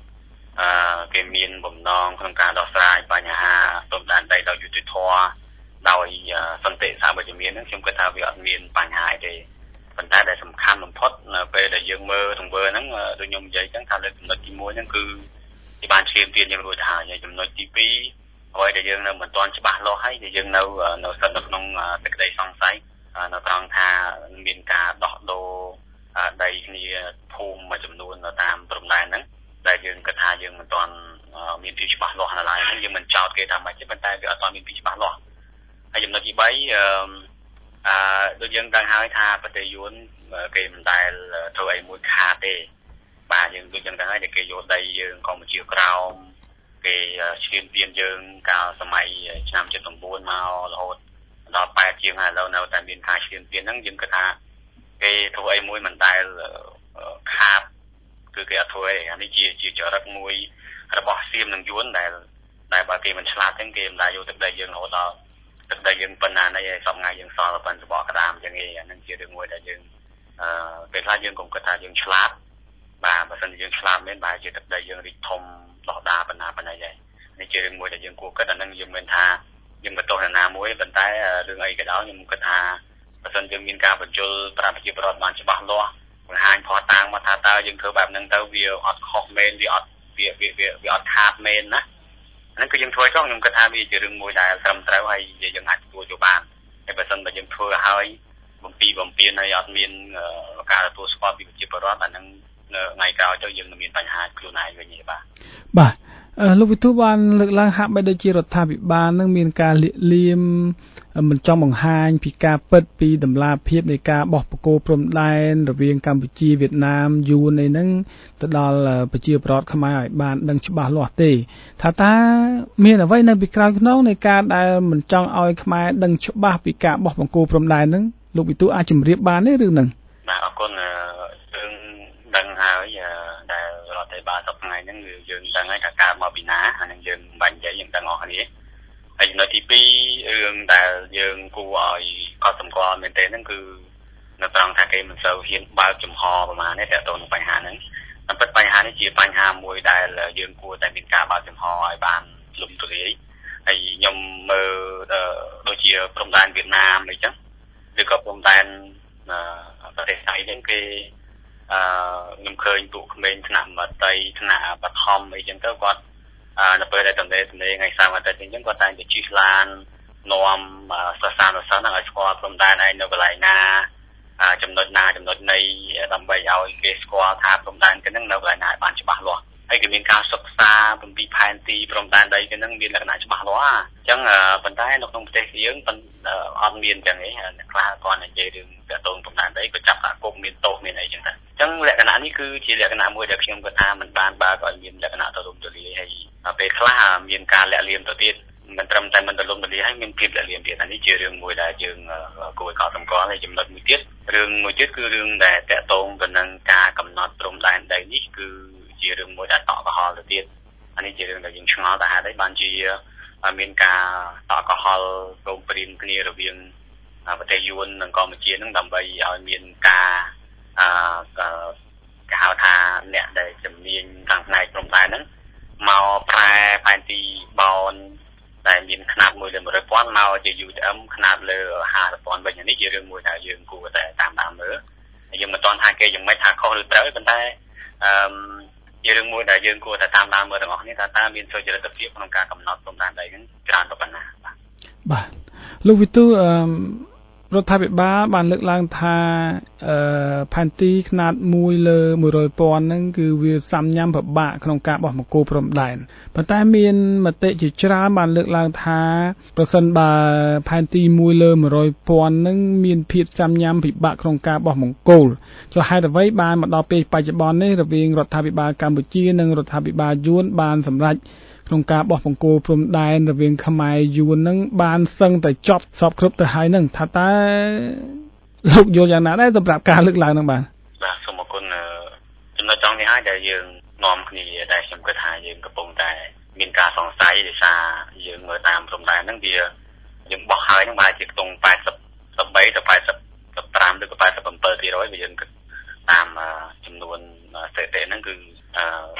អឺគេមានបំណងក្នុងការដោះស្រាយបញ្ហាព្រំដែនដីដោយយុត្តិធម៌ដោយសន្តិសាមគ្គីភាពហ្នឹងខ្ញុំគិតថាវាអត់មានបញ្ហាទេប៉ុន្តែដែលសំខាន់បំផុតនៅពេលដែលយើងមើលទង្វើហ្នឹងដូចខ្ញុំនិយាយចឹងថាលើកចំណុចទីមួយហ្នឹងគឺគេបានឈាមទានយើងរួចទៅហើយចំណុចទីពីរអ្វីដែលយើងនៅមិនទាន់ច្បាស់លាស់ហើយដែលយើងនៅនៅស្ថិតនៅក្នុងសេចក្តីសង្ស័យនៅត្រង់ថាមានការដោះដូរដីគ្នាភូមិមួយចំនួននៅតាមព្រំដែនហ្នឹងដែលយើងគិតថាយើងមិនទាន់មានភាពច្បាស់លាស់នៅឡើយហ្នឹងយើងមិនចោទគេថាមិនទេប៉ុន្តែវាអត់ទាន់មានភាពច្បាស់លាស់ហើយចំណុចទីបីអឺអឺដូចយើងដឹងហើយថាប្រទេសយួនគេមិនដែលធ្វើអីមួយខាតទេបាទយើងដូចយើងដឹងហើយដែលគេយកដីយើងកម្ពុជាក្រោមគេឈានទានយើងកាលសម័យឆ្នាំ칠십구មករហូតដល់แปดជាងហើយឥឡូវនៅតែមានការឈានទានហ្នឹងយើងគិតថាគេធ្វើអីមួយមិនដែលខាតគឺគេអត់ធ្វើទេអានេះជាជាចរិតមួយរបស់សៀមនិងយួនដែលដែលបើគេមិនឆ្លាតទេគេមិនដែលយកទឹកដីយើងរហូតដល់ទឹកដីយើងប៉ុណ្ណានេះសពថ្ងៃយើងសល់ប៉ុណ្ណឹងសបកក្តាមចឹងឯងអានឹងជារឿងមួយដែលយើងអឺពេលខ្លះយើងកុំគិតថាយើងឆ្លាតបាទបើមិនយើងឆ្លាតមែនបាទជាទឹកដីយើងរីកធំដោះដាប៉ុណ្ណាប៉ុណ្ណីដែរនេះជារឿងមួយដែលយើងគួរគិតអានឹងយើងមិនថាយើងបន្ទោសអ្នកណាមួយប៉ុន្តែរឿងអីក៏ដោយខ្ញុំគិតថាបើមិនយើងមានការបញ្ជូលប្រាប់ប្រជាពលរដ្ឋបានច្បាស់លាស់បង្ហាញផុសតាងមកថាតើយើងធ្វើបែបហ្នឹងទៅវាអត់ខុសមែនវាអត់វាវាវាអត់ខាតមែនណាហ្នឹងគឺយើងធ្វើចុះខ្ញុំគិតថាវាជារឿងមួយដែលត្រឹមត្រូវហើយយើងអាចទទួលយកបានតែបើមិនបើយើងធ្វើឲ្យបំពីបំពេញហើយអត់មានការទទួលស្គាល់ពីប្រជាពលរដ្ឋអាហ្នឹងថ្ងៃក្រោយទៅយើងនឹងមានបញ្ហាខ្លួនឯងវិញទេបាទបាទលោកវិទូបានលើកឡើងហាក់បីដូចជារដ្ឋាភិបាលនឹងមានការលាកលៀមមិនចង់បង្ហាញពីការពិតពីតម្លាភាពនៃការបោះបកគោព្រំដែនរវាងកម្ពុជាវៀតណាមយួននេះនឹងទៅដល់ប្រជាពលរដ្ឋខ្មែរឲ្យបានដឹងច្បាស់លាស់ទេថាតើមានអ្វីនៅពីក្រោយខ្នងនៃការដែលមិនចង់ឲ្យខ្មែរដឹងច្បាស់ពីការបោះបកគោព្រំដែននឹងលោកវិទូអាចជម្រាបបានទេរឿងហ្នឹងបាទអរគុណយើងដឹងហើយដែលរដ្ឋាភិបាលសប្តាហ៍ថ្ងៃហ្នឹងយើងដឹងហើយថាការមកពីណាអានឹងយើងមិនបាច់និយាយយើងដឹងអស់គ្នាហើយចំណុចទីពីររឿងដែលយើងគួរឲ្យកត់សម្គាល់មែនទេហ្នឹងគឺនៅត្រង់ថាគេមិនសូវហ៊ានបើកចំហប្រហែលទេតើតើនឹងបញ្ហាហ្នឹងតែពិតបញ្ហានេះជាបញ្ហាមួយដែលយើងគួរតែមានការបើកចំហឲ្យបានលំទូលាយហើយខ្ញុំមើលដូចជាព្រំដែនវៀតណាមអីចឹងឬក៏ព្រំដែនប្រទេសថៃហ្នឹងគេអឺខ្ញុំឃើញពួកក្មេងថ្នាក់មត្តេយ្យថ្នាក់បឋមអីចឹងទៅគាត់នៅពេលដែលតំណេតំណេថ្ងៃសៅរ៍អាទិត្យអញ្ចឹងគាត់តែងតែជិះឡាននាំសិស្សានុសិស្សហ្នឹងឲ្យស្គាល់ព្រំដែនឯងនៅកន្លែងណាចំណុចណាចំណុចនៃដើម្បីឲ្យគេស្គាល់ថាព្រំដែនគេហ្នឹងនៅកន្លែងណាបានច្បាស់លាស់ហើយគេមានការសិក្សាពីផែនទីព្រំដែនដីគេហ្នឹងមានលក្ខណៈច្បាស់លាស់អញ្ចឹងប៉ុន្តែនៅក្នុងប្រទេសយើងអត់មានចឹងទេអ្នកខ្លះគាត់និយាយរឿងទាក់ទងព្រំដែនដីក៏ចាប់ថាគុកមានទោសមានអីចឹងដែរអញ្ចឹងលក្ខណៈនេះគឺជាលក្ខណៈមួយដែលខ្ញុំគាត់ថាមិនបានបើកឲ្យមានលក្ខណៈទូលំទូលាយហើយពេលខ្លះមានការលាក់លៀមទៅទៀតមិនត្រឹមតែមិនទូលំទូលាយហើយមានភាពលាក់លៀមទៀតអានេះជារឿងមួយដែលយើងគួរឲ្យកត់សម្គាល់ហើយចំណុចមួយទៀតរឿងមួយទៀតគឺរឿងដែលតាក់ទងទៅនឹងការកំណត់ព្រំដែនដីនេះគឺជារឿងមួយដែលតក់កុហលទៅទៀតអានេះជារឿងដែលយើងឆ្ងល់តែហេតុអីបានជាមានការតក់កុហលព្រមព្រៀងគ្នារវាងប្រទេសយួននិងកម្ពុជានឹងដើម្បីឲ្យមានការអឺគេហៅថាអ្នកដែលជំនាញខាងផ្នែកព្រំដែនហ្នឹងមកប្រែផែនទីបោនដែលមានຂະຫນាតមួយលើmột trămពាន់មកជា ยู ที เอ็ม ຂະຫນាតលើห้าสิบពាន់វិញនេះជារឿងមួយដែលយើងគួរតែតាមដានមើលយើងមិនទាន់ថាគេយ៉ាងម៉េចថាខុសឬត្រូវប៉ុន្តែអឺជារឿងមួយដែលយើងគួរតែតាមដានមើលទាំងអស់គ្នាថាតើមានសុចរិតភាពក្នុងការកំណត់ព្រំដែនដីហ្នឹងច្រើនប៉ុណ្ណាបាទបាទលោកវិទូអឺរដ្ឋាភិបាលបានលើកឡើងថាអឺផែនទីຂະຫນាតមួយលើmột trămពាន់ហ្នឹងគឺវាសាំញ៉ាំពិបាកក្នុងការបោះបកគោព្រំដែនប៉ុន្តែមានមតិជាច្រើនបានលើកឡើងថាប្រសិនបើផែនទីមួយលើmột trămពាន់ហ្នឹងមានភាពសាំញ៉ាំពិបាកក្នុងការបោះបង្គោលចុះហេតុអ្វីបានមកដល់ពេលបច្ចុប្បន្ននេះរវាងរដ្ឋាភិបាលកម្ពុជានិងរដ្ឋាភិបាលយួនបានសម្រេចក្នុងការបោះបង្គោលព្រំដែនរវាងខ្មែរយួននឹងបានសឹងតែចប់សពគ្រប់ទៅហើយនឹងថាតើលោកយល់យ៉ាងណាដែរសម្រាប់ការលើកឡើងនឹងបាទបាទសូមអរគុណចំណុចត្រង់នេះហើយដែលយើងនាំគ្នាដែលខ្ញុំគិតថាយើងកំពុងតែមានការសង្ស័យដោយសារយើងមើលតាមព្រំដែនហ្នឹងវាយើងបោះហើយហ្នឹងបែរជាខ្ទង់eighty threeទៅeighty-fiveឬក៏eighty-seven%វាយើងគិតតាមចំនួនស្ថិតិហ្នឹងគឺ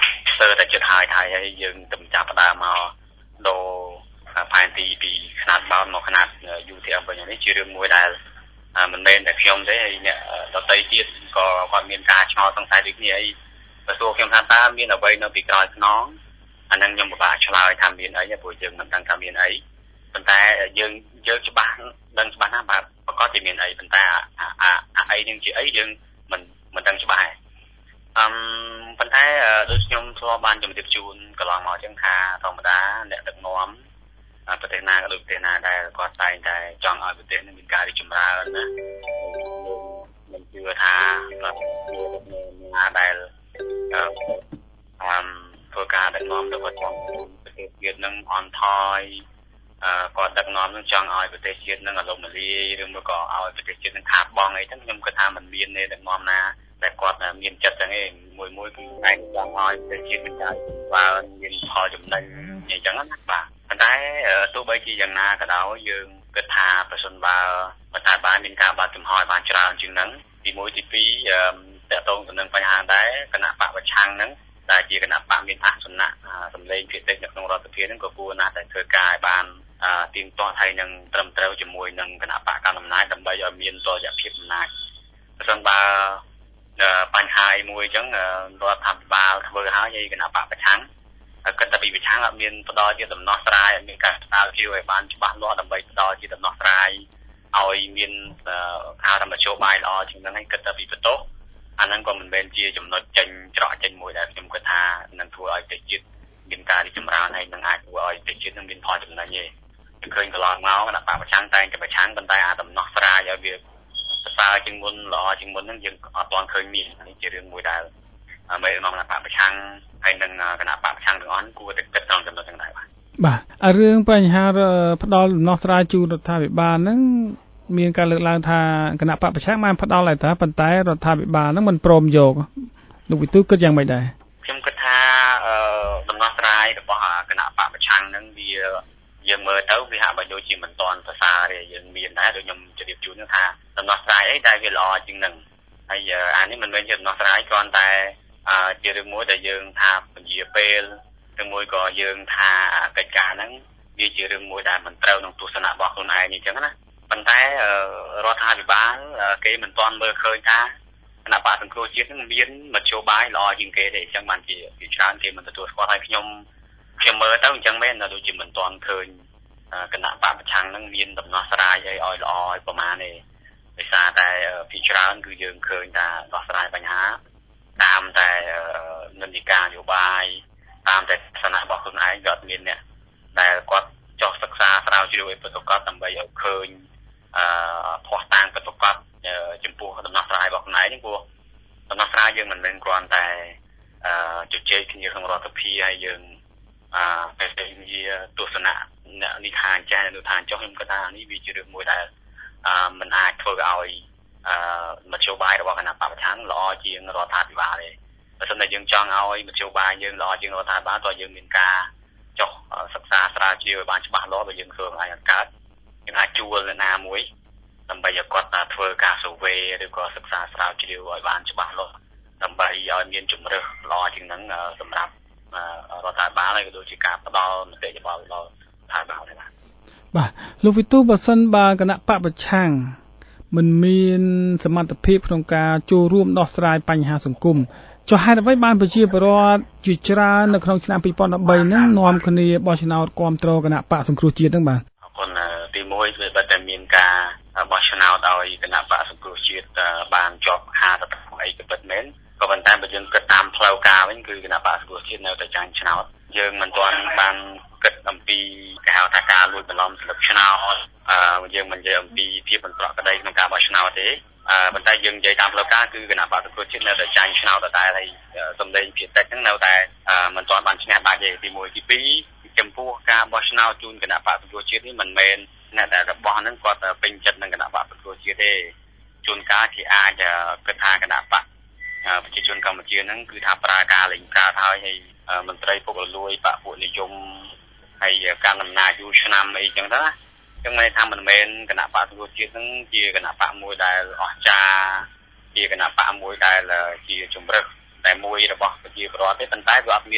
សើតែចិត្តហើយថៃហើយយើងទំចាប់ផ្ដើមមកដូរផែនទីពីຂະຫນាតបោនមកຂະຫນាត ยู ที เอ็ม វិញនេះជារឿងមួយដែលមិនមែនតែខ្ញុំទេហើយអ្នកដទៃទៀតក៏គាត់មានការឆ្ងល់សង្ស័យដូចគ្នាហើយបើសួរខ្ញុំថាតើមានអ្វីនៅពីក្រោយខ្នងអានឹងខ្ញុំពិបាកឆ្លើយថាមានអីព្រោះយើងមិនដឹងថាមានអីប៉ុន្តែយើងយើងច្បាស់ដឹងច្បាស់ណាស់បាទប្រកាសជាមានអីប៉ុន្តែអាអីនឹងជាអីយើងមិនមិនដឹងច្បាស់ទេអឹមប៉ុន្តែដូចខ្ញុំធ្លាប់បានជម្រាបជូនកន្លងមកអញ្ចឹងថាធម្មតាអ្នកដឹកនាំប្រទេសណាក៏ដូចប្រទេសណាដែលគាត់តែងតែចង់ឲ្យប្រទេសនេះមានការរីកចម្រើនណាមិនជឿថាប្រទេសណាដែលអឺធ្វើការដឹកនាំទៅគាត់ចង់ប្រទេសជាតិនឹងអន់ថយអឺគាត់ដឹកនាំនឹងចង់ឲ្យប្រទេសជាតិនឹងអលំមលាយឬមួយក៏ឲ្យប្រទេសជាតិនឹងខាតបង់អីចឹងខ្ញុំគិតថាมันមានទេដឹកនាំណាតែគាត់មានចិត្តចឹងឯងមួយមួយគឺតែចង់ឲ្យប្រទេសជាតិមានការបានមានផលចំណេញអីចឹងណាបាទប៉ុន្តែទោះបីជាយ៉ាងណាក៏ដោយយើងគិតថាប្រសិនបើបើតែបានមានការបើកចំហឲ្យបានច្រើនជាងហ្នឹងទីមួយទីពីរតើតើទៅនឹងបញ្ហាដែរគណៈបកប្រឆាំងហ្នឹងដែលជាគណៈបកមានអសនៈសម្លេងភាគតិចនៅក្នុងរដ្ឋសភាហ្នឹងក៏គួរណាស់តែធ្វើការឲ្យបានទៀងទាត់ហើយនឹងត្រឹមត្រូវជាមួយនឹងគណៈបកកណ្ដាលអំណាចដើម្បីឲ្យមានតុល្យភាពអំណាចប្រសិនបើបញ្ហាមួយអញ្ចឹងរដ្ឋាភិបាលធ្វើឲ្យហើយគណៈបកប្រឆាំងគិតតែពីប្រឆាំងអត់មានផ្ដល់ជាដំណោះស្រាយអត់មានការស្ដារជាឲ្យបានច្បាស់លាស់ដើម្បីផ្ដល់ជាដំណោះស្រាយឲ្យមានការរំលឹកយោបាយល្អជាងហ្នឹងហើយគិតតែពីបន្ទោសអាហ្នឹងក៏មិនមែនជាចំណុចចេញច្រកចេញមួយដែលខ្ញុំគិតថានឹងធ្វើឲ្យប្រទេសជាតិមានការរីកចម្រើនហើយនឹងអាចធ្វើឲ្យប្រទេសជាតិនឹងមានផលចំណេញទេខ្ញុំឃើញកន្លងមកគណៈបកប្រឆាំងតែងតែប្រឆាំងប៉ុន្តែអាដំណោះស្រាយឲ្យវាសរសើរជាងមុនល្អជាងមុនហ្នឹងយើងអត់ទាន់ឃើញមាននេះជារឿងមួយដែលមេដឹកនាំគណៈបកប្រឆាំងហើយនឹងគណៈបកប្រឆាំងទាំងអស់គួរតែគិតត្រង់ចំណុចហ្នឹងដែរបាទបាទរឿងបញ្ហាផ្ដាល់ដំណោះស្រាយជូនរដ្ឋាភិបាលហ្នឹងមានការលើកឡើងថាគណៈបកប្រឆាំងបានផ្ដាល់ហើយថាប៉ុន្តែរដ្ឋាភិបាលហ្នឹងមិនព្រមយកលោកវិទូគិតយ៉ាងម៉េចដែរខ្ញុំគិតថាដំណោះស្រាយរបស់គណៈបកប្រឆាំងហ្នឹងវាយើងមើលទៅវាហាក់បីដូចជាមិនទាន់ប្រសើរទេយើងមានដែរដូចខ្ញុំជម្រាបជូនថាដំណោះស្រាយអីដែលវាល្អជាងហ្នឹងហើយអានេះមិនមែនជាដំណោះស្រាយគ្រាន់តែជារឿងមួយដែលយើងថាពន្យាពេលឬមួយក៏យើងថាកិច្ចការហ្នឹងវាជារឿងមួយដែលមិនត្រូវនឹងទស្សនៈរបស់ខ្លួនឯងអញ្ចឹងណាប៉ុន្តែរដ្ឋាភិបាលគេមិនទាន់មើលឃើញថាគណៈបកសង្គ្រោះជាតិនឹងមានមធ្យោបាយល្អជាងគេទេអញ្ចឹងបានជាជាច្រើនគេមិនទទួលស្គាល់ហើយខ្ញុំខ្ញុំមើលទៅអញ្ចឹងមែនដូចជាមិនទាន់ឃើញគណៈបកប្រឆាំងនឹងមានដំណោះស្រាយអីឲ្យល្អឲ្យប្រមាណទេដោយសារតែពីច្រើនគឺយើងឃើញថាដោះស្រាយបញ្ហាតាមតែនិន្នាការនយោបាយតាមតែទស្សនៈរបស់ខ្លួនឯងគាត់មានអ្នកដែលគាត់ចោះសិក្សាស្រាវជ្រាវឲ្យពិតប្រាកដដើម្បីឲ្យឃើញអឺភ័ស្តុតាងពិតប្រាកដចំពោះដំណោះស្រាយរបស់ខ្លួនឯងព្រោះដំណោះស្រាយយើងមិនមែនគ្រាន់តែអឺជជែកគ្នាក្នុងរដ្ឋសភាហើយយើងអឺតែជាទស្សនៈអ្នកនេះថាចាស់នោះថាចុះខ្ញុំគិតថានេះវាជារឿងមួយដែលអឺមិនអាចធ្វើឲ្យអឺមធ្យោបាយរបស់គណៈបកប្រឆាំងល្អជាងរដ្ឋាភិបាលទេបើមិនតែយើងចង់ឲ្យមធ្យោបាយយើងល្អជាងរដ្ឋាភិបាលតើយើងមានការចុះសិក្សាស្រាវជ្រាវឲ្យបានច្បាស់លាស់បើយើងធ្វើឲ្យអាចកើតយើងអាចជួលអ្នកណាមួយដើម្បីឲ្យគាត់ធ្វើការ survey ឬក៏សិក្សាស្រាវជ្រាវឲ្យបានច្បាស់លាស់ដើម្បីឲ្យមានជំរើសល្អជាងហ្នឹងសម្រាប់រដ្ឋាភិបាលហើយក៏ដូចជាការផ្ដល់មតិយោបល់ដល់រដ្ឋាភិបាលដែរបាទបាទលោកវិទូបើសិនបើគណៈបកប្រឆាំងមិនមានសមត្ថភាពក្នុងការចូលរួមដោះស្រាយបញ្ហាសង្គមចុះហេតុអ្វីបានប្រជាពលរដ្ឋជាច្រើននៅក្នុងឆ្នាំពីរពាន់ដប់បីហ្នឹងនាំគ្នាបោះឆ្នោតគ្រប់គ្រងគណៈបកសង្គ្រោះជាតិហ្នឹងបាទអរគុណទីមួយគឺបើតែមានការបោះឆ្នោតឲ្យគណៈបកសង្គ្រោះជាតិបានជាប់ហាតតាមអីក៏ពិតមែនក៏ប៉ុន្តែបើយើងគិតតាមផ្លូវការវិញគឺគណៈបកសង្គ្រោះជាតិនៅតែចាញ់ឆ្នោតយើងមិនទាន់បានគិតអំពីគេហៅថាការលួចបន្លំស្លឹកឆ្នោតអឺយើងមិននិយាយអំពីភាពមិនប្រក្រតីក្នុងការបោះឆ្នោតទេអឺប៉ុន្តែយើងនិយាយតាមផ្លូវការគឺគណៈបកសង្គ្រោះជាតិនៅតែចាញ់ឆ្នោតដដែលហើយសម្លេងភាគតិចហ្នឹងនៅតែមិនទាន់បានឈ្នះបាច់ទេទីមួយទីពីរចំពោះការបោះឆ្នោតជូនគណៈបកសង្គ្រោះជាតិនេះមិនមែនអ្នកដែលរបស់ហ្នឹងគាត់ពេញចិត្តនឹងគណៈបកសង្គ្រោះជាតិទេជួនកាលគេអាចគិតថាគណៈបកប្រជាជនកម្ពុជាហ្នឹងគឺថាប្រើការលេងកាតហើយហើយមន្ត្រីពុករលួយបកពួកនិយមហើយការដំណើរយូរឆ្នាំអីចឹងទៅណាចឹងន័យថាមិនមែនគណៈបកសង្គ្រោះជាតិហ្នឹងជាគណៈបកមួយដែលអស្ចារ្យជាគណៈបកមួយដែលជាជំរើសតែមួយរបស់ប្រជាពលរដ្ឋទេប៉ុន្តែវាអត់មាន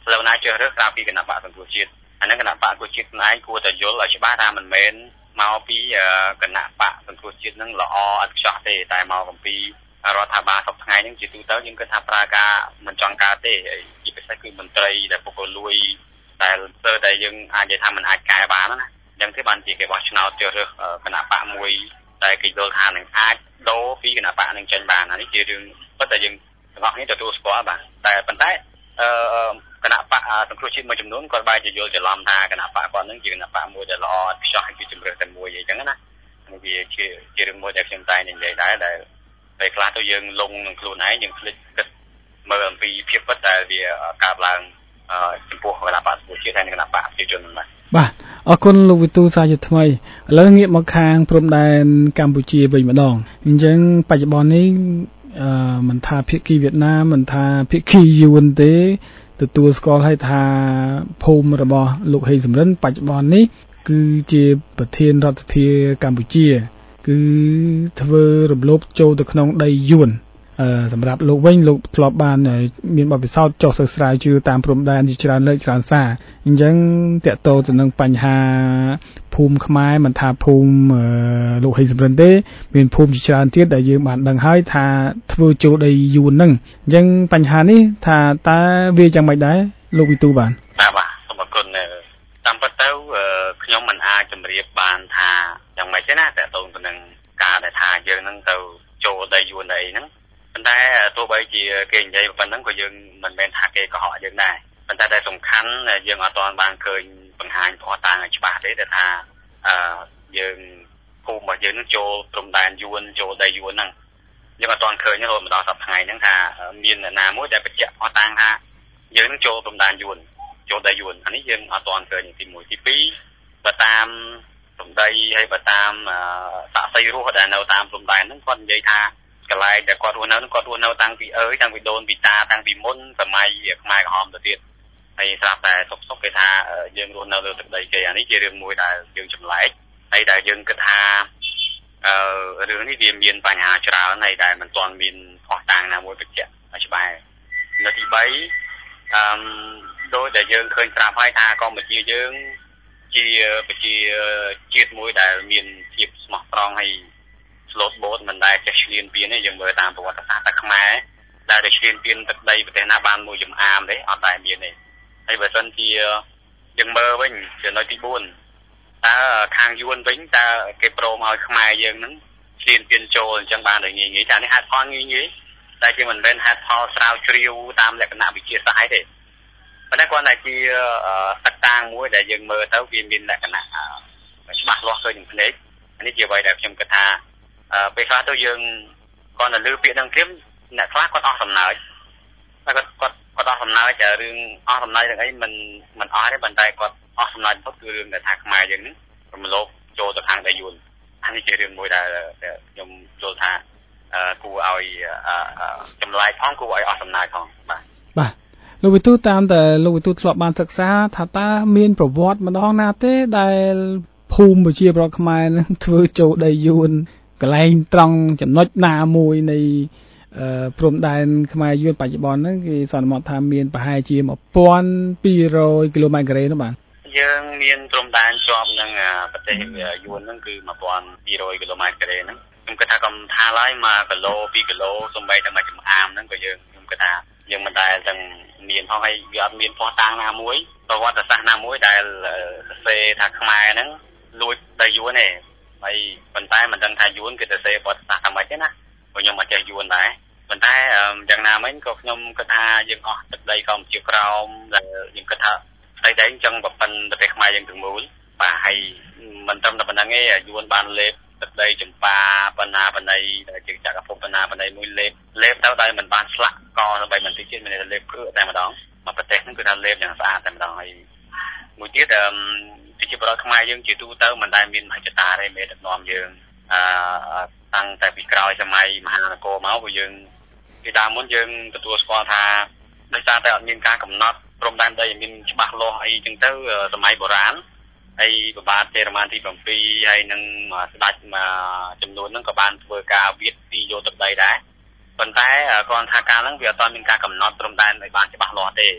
ផ្លូវណាជ្រើសរើសក្រៅពីគណៈបកសង្គ្រោះជាតិអានឹងគណៈបកសង្គ្រោះជាតិខ្លួនឯងគួរតែយល់ឲ្យច្បាស់ថាមិនមែនមកពីគណៈបកសង្គ្រោះជាតិនឹងល្អឥតខ្ចោះទេតែមកអំពីរដ្ឋាភិបាលសពថ្ងៃហ្នឹងជាទូទៅយើងគិតថាប្រើការមិនចង់កើតទេជាពិសេសគឺមន្ត្រីដែលពុករលួយដែលទៅតែយើងអាចនិយាយថាមិនអាចកែបានណាអញ្ចឹងទេបានជាគេបោះឆ្នោតជ្រើសរើសគណៈបកមួយតែគេយល់ថានឹងអាចដូរពីគណៈបកនឹងចេញបាននេះជារឿងពិតតែយើងទាំងអស់គ្នាទទួលស្គាល់បាទតែប៉ុន្តែអឺគណៈបកសង្គ្រោះជាតិមួយចំនួនគាត់បែរជាយល់ច្រឡំថាគណៈបកគាត់នឹងជាគណៈបកមួយដែលល្អឥតខ្ចោះគឺជំរឿតែមួយអីចឹងណានេះវាជាជារឿងមួយដែលខ្ញុំតែនិយាយដែរដែលពេលខ្លះទៅយើងលងនឹងខ្លួនឯងយើងភ្លេចគិតមើលអំពីភាពពិតដែលវាកើតឡើងចំពោះគណៈបកសង្គ្រោះជាតិហើយនិងគណៈបកប្រជាជនហ្នឹងបាទអរគុណលោកវិទូសាជាថ្មីឥឡូវងាកមកខាងព្រំដែនកម្ពុជាវិញម្ដងអញ្ចឹងបច្ចុប្បន្ននេះអឺមិនថាភាគីវៀតណាមមិនថាភាគីយួនទេទទួលស្គាល់ឲ្យថាភូមិរបស់លោកហេងសំរិនបច្ចុប្បន្ននេះគឺជាប្រធានរដ្ឋសភាកម្ពុជាគឺធ្វើរំលោភចូលទៅក្នុងដីយួនអឺសម្រាប់លោកវិញលោកធ្លាប់បានមានបទពិសោធន៍ចុះទៅស្រាវជ្រាវតាមព្រំដែនជាច្រើនលើកច្រើនសារអញ្ចឹងតកតទៅនឹងបញ្ហាភូមិខ្មែរមិនថាភូមិលោកហេងសំរិនទេមានភូមិជាច្រើនទៀតដែលយើងបានដឹងហើយថាធ្វើចូលដីយួនហ្នឹងអញ្ចឹងបញ្ហានេះថាតើវាយ៉ាងម៉េចដែរលោកវិទូបានបាទបាទសូមអរគុណតាមពិតទៅខ្ញុំមិនអាចជម្រាបបានថាយ៉ាងម៉េចទេណាតកតទៅនឹងការដែលថាយើងនឹងទៅចូលដីយួនអីហ្នឹងប៉ុន្តែទោះបីជាគេនិយាយប៉ុណ្ណឹងក៏យើងមិនមែនថាគេកុហកយើងដែរប៉ុន្តែដែលសំខាន់យើងអត់ទាន់បានឃើញបង្ហាញផ្ោះតាំងឲ្យច្បាស់ទេដែលថាអឺយើងភូមិរបស់យើងនឹងចូលព្រំដែនយួនចូលដីយួនហ្នឹងយើងអត់ទាន់ឃើញរហូតមកដល់សប្តាហ៍ថ្ងៃហ្នឹងថាមានអ្នកណាមួយដែលបញ្ជាក់ផ្ោះតាំងថាយើងនឹងចូលព្រំដែនយួនចូលដីយួនអានេះយើងអត់ទាន់ឃើញទីមួយទីពីរបើតាមព្រំដីហើយបើតាមសាក់សីរស់ដែលនៅតាមព្រំដែនហ្នឹងគាត់និយាយថាកន្លែងដែលគាត់រស់នៅគាត់រស់នៅតាំងពីអើយតាំងពីដូនពីតាតាំងពីមុនសម័យខ្មែរក្រហមទៅទៀតហើយស្រាប់តែសុកសុកគេថាយើងរស់នៅលើទឹកដីគេអានេះជារឿងមួយដែលយើងចម្លែកហើយដែលយើងគិតថាអឺរឿងនេះវាមានបញ្ហាច្រើនហើយដែលមិនទាន់មានផ្ោះតាំងណាមួយបញ្ជាក់ឲ្យច្បាស់នៅទីបីអឺដោយដែលយើងឃើញប្រាប់ហើយថាកម្ពុជាយើងជាប្រជាជាតិមួយដែលមានភាពស្មោះត្រង់ហើយស្លូតបូតមិនដែលចេះឆ្លៀនពៀនទេយើងមើលតាមប្រវត្តិសាស្ត្រតែខ្មែរដែលតែឆ្លៀនពៀនទឹកដីប្រទេសណាបានមួយចំអាមទេអត់ដែលមានទេហើយបើសិនជាយើងមើលវិញចំណុចទីបួនតើខាងយួនវិញតើគេព្រមឲ្យខ្មែរយើងនឹងឆ្លៀនពៀនចូលអញ្ចឹងបានតែងាយងាយតែនេះហេតុផលងាយងាយតែជាមិនមែនហេតុផលស្រាវជ្រាវតាមលក្ខណៈវិទ្យាសាស្ត្រទេប៉ុន្តែគាត់តែជាទឹកតាំងមួយដែលយើងមើលទៅវាមានលក្ខណៈច្បាស់លាស់ឃើញនឹងភ្នែកនេះជាអ្វីដែលខ្ញុំគិតថាពេលខ្លះទៅយើងគាត់ទៅលើពាក្យនឹងគឹមអ្នកខ្លះគាត់អស់សំណើចគាត់គាត់គាត់អស់សំណើចតែរឿងអស់សំណើចរឿងអីមិនមិនអស់ទេប៉ុន្តែគាត់អស់សំណើចបំផុតគឺរឿងដែលថាខ្មែរយើងនេះរំលោភចូលទៅខាងដីយួនអានេះជារឿងមួយដែលខ្ញុំយល់ថាគួរឲ្យចម្លែកផងគួរឲ្យអស់សំណើចផងបាទបាទលោកវិទូតាមតែលោកវិទូធ្លាប់បានសិក្សាថាតើមានប្រវត្តិម្ដងណាទេដែលភូមិប្រជាប្រដ្ឋខ្មែរនឹងធ្វើចូលដីយួនកន្លែងត្រង់ចំណុចណាមួយនៃព្រំដែនខ្មែរយួនបច្ចុប្បន្នហ្នឹងគេសន្មតថាមានប្រហែលជាmột nghìn hai trămគីឡូម៉ែត្រការ៉េនោះបាទយើងមានព្រំដែនជាប់នឹងប្រទេសយួនហ្នឹងគឺmột nghìn hai trămគីឡូម៉ែត្រការ៉េហ្នឹងខ្ញុំគិតថាកុំថាឡើយមួយគីឡូពីរគីឡូសូម្បីតែមួយចំអាមហ្នឹងក៏យើងខ្ញុំគិតថាយើងមិនដែលទាំងមានផងហើយវាអត់មានផ្ោះតាំងណាមួយប្រវត្តិសាស្ត្រណាមួយដែលសរសេរថាខ្មែរហ្នឹងលួចដីយួនទេហើយប៉ុន្តែមិនដឹងថាយួនគឺសរសេរប្រវត្តិសាស្ត្រថាម៉េចទេណាព្រោះខ្ញុំអត់ចេះយួនដែរប៉ុន្តែយ៉ាងណាមិញក៏ខ្ញុំគិតថាយើងអស់ទឹកដីកម្ពុជាក្រោមដែលយើងគិតថាស្ដីដីអញ្ចឹងប្រពន្ធប្រទេសខ្មែរយើងទាំងមូលបាទហើយមិនត្រឹមតែប៉ុណ្្នឹងទេយួនបានលេបទឹកដីចម្ប៉ាបណ្ណាបណ្ណៃជាចក្រភពបណ្ណាបណ្ណៃមួយលេបលេបទៅដោយមិនបានស្លាក់កទៅបីបន្តិចទៀតមានតែលេបគ្រឿងតែម្ដងមកប្រទេសហ្នឹងគឺថាលេបយ៉ាងស្អាតតែម្ដងហើយមួយទៀតអឺប្រជាពលរដ្ឋខ្មែរយើងជាទូទៅមិនដែលមានមហិច្ឆតាទេមេដឹកនាំយើងអឺតាំងតែពីក្រោយសម័យមហានគរមកព្រោះយើងពីដើមមុនយើងទទួលស្គាល់ថាដោយសារតែអត់មានការកំណត់ព្រំដែនដីមានច្បាស់លាស់អីចឹងទៅសម័យបុរាណហើយប្របាទជេរម៉ានទី7ហើយនឹងស្ដេចចំនួនហ្នឹងក៏បានធ្វើការវាទីយកទឹកដីដែរប៉ុន្តែគ្រាន់ថាការហ្នឹងវាអត់មានការកំណត់ព្រំដែនឲ្យបានច្បាស់លាស់ទេអញ្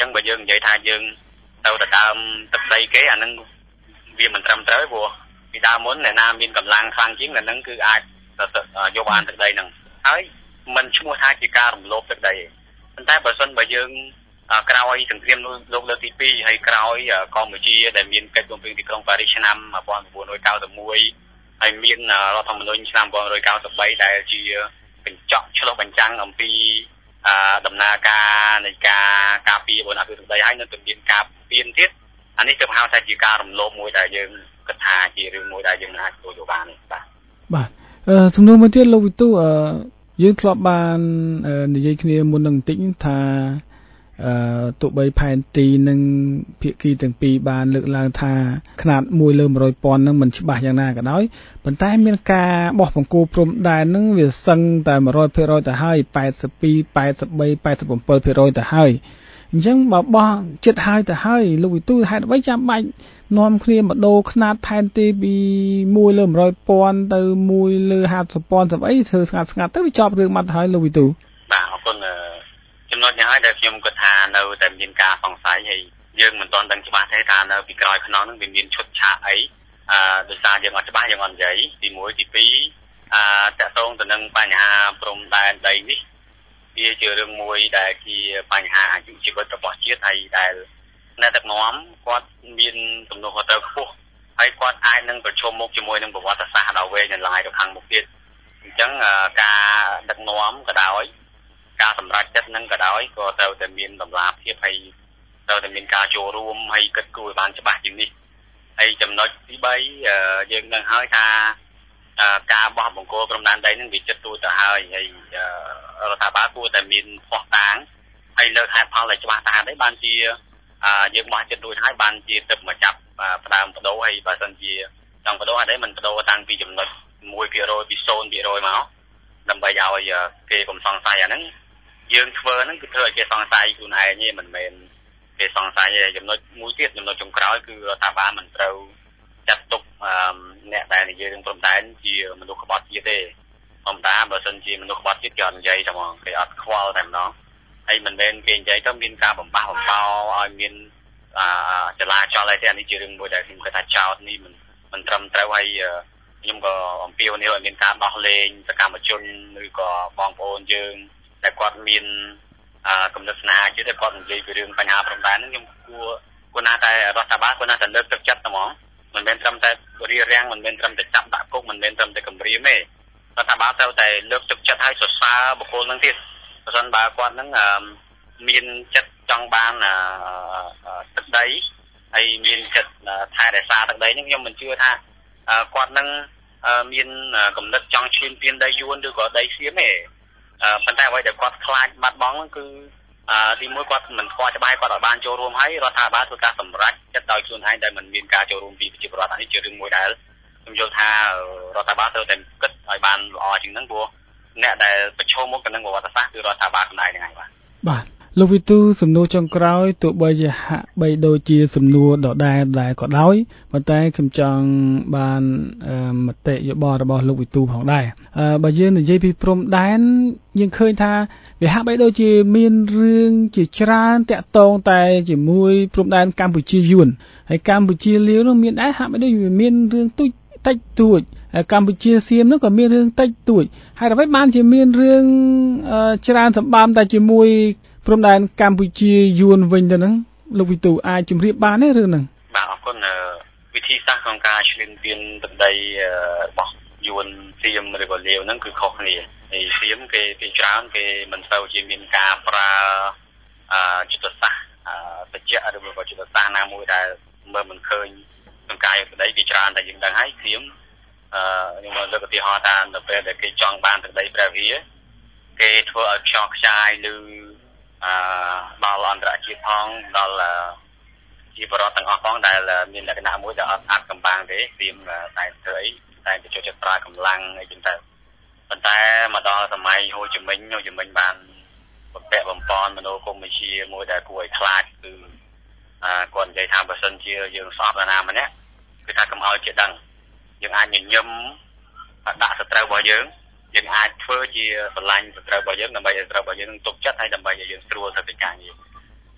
ចឹងបើយើងនិយាយថាយើងទៅទៅដើមទឹកដីគេអានឹងវាមិនត្រឹមត្រូវព្រោះពីដើមមុនអ្នកណាមានកម្លាំងខ្លាំងជាងអ្នកនឹងគឺអាចយកបានទឹកដីហ្នឹងហើយมันឈ្មោះថាជាការរំលោភទឹកដីប៉ុន្តែបើសិនបើយើងក្រោយសង្គ្រាមលោកលើកទីពីរហើយក្រោយកម្ពុជាដែលមានកិច្ចបំពេញទីក្រុងប៉ារីសឆ្នាំnineteen ninety-oneហើយមានរដ្ឋធម្មនុញ្ញឆ្នាំnineteen ninety-threeដែលជាកញ្ចក់ឆ្លុះបញ្ចាំងអំពីដំណើរការនៃការការពារបនអភិរក្សទឹកដីហើយនៅតែមានការពៀនទៀតអានេះគឺហៅថាជាការរំលោភមួយដែលយើងគិតថាជារឿងមួយដែលយើងអាចទទួលយកបានបាទបាទអឺសំណួរមួយទៀតលោកវិទូអឺយើងធ្លាប់បាននិយាយគ្នាមុននឹងបន្តិចថាអឺទោះបីផែនទីនិងភាគីទាំងពីរបានលើកឡើងថាຂະຫນາດoneលើone hundred thousandនឹងមិនច្បាស់យ៉ាងណាក៏ដោយប៉ុន្តែមានការបោះបង្គោលព្រំដែននឹងវាសឹងតែone hundred percentទៅហើយeighty-two, eighty-three, eighty-seven percentទៅហើយអញ្ចឹងបើបោះចិត្តហើយទៅហើយលោកវិទូហេតុអ្វីចាំបាច់នាំគ្នាបដូរຂະຫນາດផែនទីពីoneលើone hundred thousandទៅoneលើfifty thousandទៅអីធ្វើស្ងាត់ស្ងាត់ទៅវាចប់រឿងបាត់ហើយលោកវិទូបាទអរគុណចំណុចនេះហើយដែលខ្ញុំគិតថានៅតែមានការសង្ស័យហើយយើងមិនទាន់ដឹងច្បាស់ទេថានៅពីក្រោយខ្នងនឹងវាមានឈុតឆាកអីអឺដោយសារយើងអត់ច្បាស់យើងអត់និយាយទីoneទីtwoអឺតកតងទៅនឹងបញ្ហាព្រំដែនដីនេះវាជារឿងមួយដែលជាបញ្ហាអាយុជីវិតរបស់ជាតិហើយដែលអ្នកដឹកនាំគាត់មានទំនួលខុសត្រូវខ្ពស់ហើយគាត់អាចនឹងប្រឈមមុខជាមួយនឹងប្រវត្តិសាស្ត្រដ៏វែងអន្លាយទៅខាងមុខទៀតអញ្ចឹងការដឹកនាំក៏ដោយការសម្រេចចិត្តនឹងក៏ដោយក៏ត្រូវតែមានតម្លាភាពហើយត្រូវតែមានការចូលរួមហើយគិតគូរឲ្យបានច្បាស់ជាងនេះហើយចំណុចទីthreeយើងនឹងហើយថាការបោះបង្គោលព្រំដែនដីនឹងវាចិត្តទូទៅហើយហើយរដ្ឋាភិបាលគួរតែមានភស្តុតាងហើយលើកហេតុផលឲ្យច្បាស់តាដែរបានជាយើងបោះចិត្តរួចហើយបានជាទឹកមកចាប់ផ្ដើមបដូរហើយបើសិនជាចង់បដូរអត់ទេមិនបដូរតាំងពីចំណុចone percentពីzero percentមកដើម្បីឲ្យគេកុំសង្ស័យអាហ្នឹងយើងធ្វើហ្នឹងគឺធ្វើឲ្យគេសង្ស័យខ្លួនឯងទេមិនមែនគេសង្ស័យទេចំណុចមួយទៀតចំណុចចុងក្រោយគឺរដ្ឋាភិបាលមិនត្រូវចាត់ទុកអ្នកដែលនិយាយរឿងព្រំដែនជាមនុស្សក្បត់ជាតិទេធម្មតាបើសិនជាមនុស្សក្បត់ជាតិគេអត់និយាយតែហ្មងគេអត់ខ្វល់តែម្ដងហើយមិនមែនគេនិយាយទៅមានការបំផាសបំផោឲ្យមានចលាចលអីទេអានេះជារឿងមួយដែលខ្ញុំគិតថាចោតនេះមិនមិនត្រឹមត្រូវហើយខ្ញុំក៏អំពាវនាវឲ្យមានការដោះលែងសកម្មជនឬក៏បងប្អូនយើងដែលគាត់មានកំណត់ស្នេហាជាតិតែគាត់និយាយពីរឿងបញ្ហាព្រំដែនហ្នឹងខ្ញុំគួរគួរណាតែរដ្ឋាភិបាលគួរណាតែលើកទឹកចិត្តតែហ្មងមិនមែនត្រឹមតែរៀបរៀងមិនមែនត្រឹមតែចាប់ដាក់គុកមិនមែនត្រឹមតែគម្រាមទេរដ្ឋាភិបាលត្រូវតែលើកទឹកចិត្តឲ្យសរសើរបុគ្គលហ្នឹងទៀតបើមិនបើគាត់ហ្នឹងមានចិត្តចង់បានទឹកដីហើយមានចិត្តថែរក្សាទឹកដីហ្នឹងខ្ញុំមិនជឿថាគាត់នឹងមានកំណត់ចង់ឈ្លានពានដីយួនឬក៏ដីសៀមទេប៉ុន្តែអ្វីដែលគាត់ខ្លាចបាត់បង់ហ្នឹងគឺទីមួយគាត់មិនស្គាល់ច្បាស់គាត់អត់បានចូលរួមហើយរដ្ឋាភិបាលធ្វើការសម្រេចចិត្តដោយខ្លួនឯងដែលមិនមានការចូលរួមពីប្រជាពលរដ្ឋនេះជារឿងមួយដែលខ្ញុំយល់ថារដ្ឋាភិបាលត្រូវតែគិតឲ្យបានល្អជាងហ្នឹងព្រោះអ្នកដែលប្រឈមមុខទៅនឹងប្រវត្តិសាស្ត្រគឺរដ្ឋាភិបាលខ្លួនឯងហ្នឹងហើយបាទបាទលោកវិទូសំណួរចុងក្រោយទោះបីជាហាក់បីដូចជាសំណួរដដែលដែរក៏ដោយប៉ុន្តែខ្ញុំចង់បានមតិយោបល់របស់លោកវិទូផងដែរបើយើងនិយាយពីព្រំដែនយើងឃើញថាវាហាក់បីដូចជាមានរឿងជាច្រើនតាក់ទងតែជាមួយព្រំដែនកម្ពុជាយួនហើយកម្ពុជាលាវនោះមានដែរហាក់បីដូចវាមានរឿងទូចតិចតួចកម្ពុជាសៀមនោះក៏មានរឿងតិចតួចហើយអ្វីបានជាមានរឿងច្រើនសម្បំតែជាមួយព្រំដែនកម្ពុជាយួនវិញទៅហ្នឹងលោកវិទូអាចជម្រាបបានទេរឿងហ្នឹងបាទអរគុណវិធីសាស្ត្រក្នុងការឈ្លានពានទឹកដីរបស់យួនសៀមឬក៏លាវហ្នឹងគឺខុសគ្នាហើយសៀមគេពីច្រើនគេមិនសូវជាមានការប្រើយុទ្ធសាស្ត្របច្ចេកឬក៏យុទ្ធសាស្ត្រណាមួយដែលមើលមិនឃើញក្នុងការយកទឹកដីពីច្រើនតែយើងដឹងហើយសៀមខ្ញុំលើកឧទាហរណ៍ថានៅពេលដែលគេចង់បានទឹកដីព្រះវិហារគេធ្វើឲ្យខ្យល់ខ្ចាយឬអឺដល់អន្តរជាតិផងដល់ជាបរិបទទាំងអស់ផងដែលមានលក្ខណៈមួយដែលអត់អាចកំបាំងទេសៀមតែធ្វើអីតែទៅចូលចិត្តប្រើកម្លាំងអីចឹងទៅប៉ុន្តែមកដល់សម័យហូជីមិញហូជីមិញបានបំពាក់បំពន់មនោគមវិជ្ជាមួយដែលគួរឲ្យខ្លាចគឺអឺគាត់និយាយថាបើសិនជាយើងស្អប់នរណាម្នាក់គឺថាកុំឲ្យគេដឹងយើងអាចញញឹមដាក់សត្រូវរបស់យើងយើងអាចធ្វើជាស្រឡាញ់សត្រូវរបស់យើងដើម្បីឲ្យសត្រូវរបស់យើងនឹងទុកចិត្តហើយដើម្បីឲ្យយើងស្រួលទៅកិច្ចការងារអ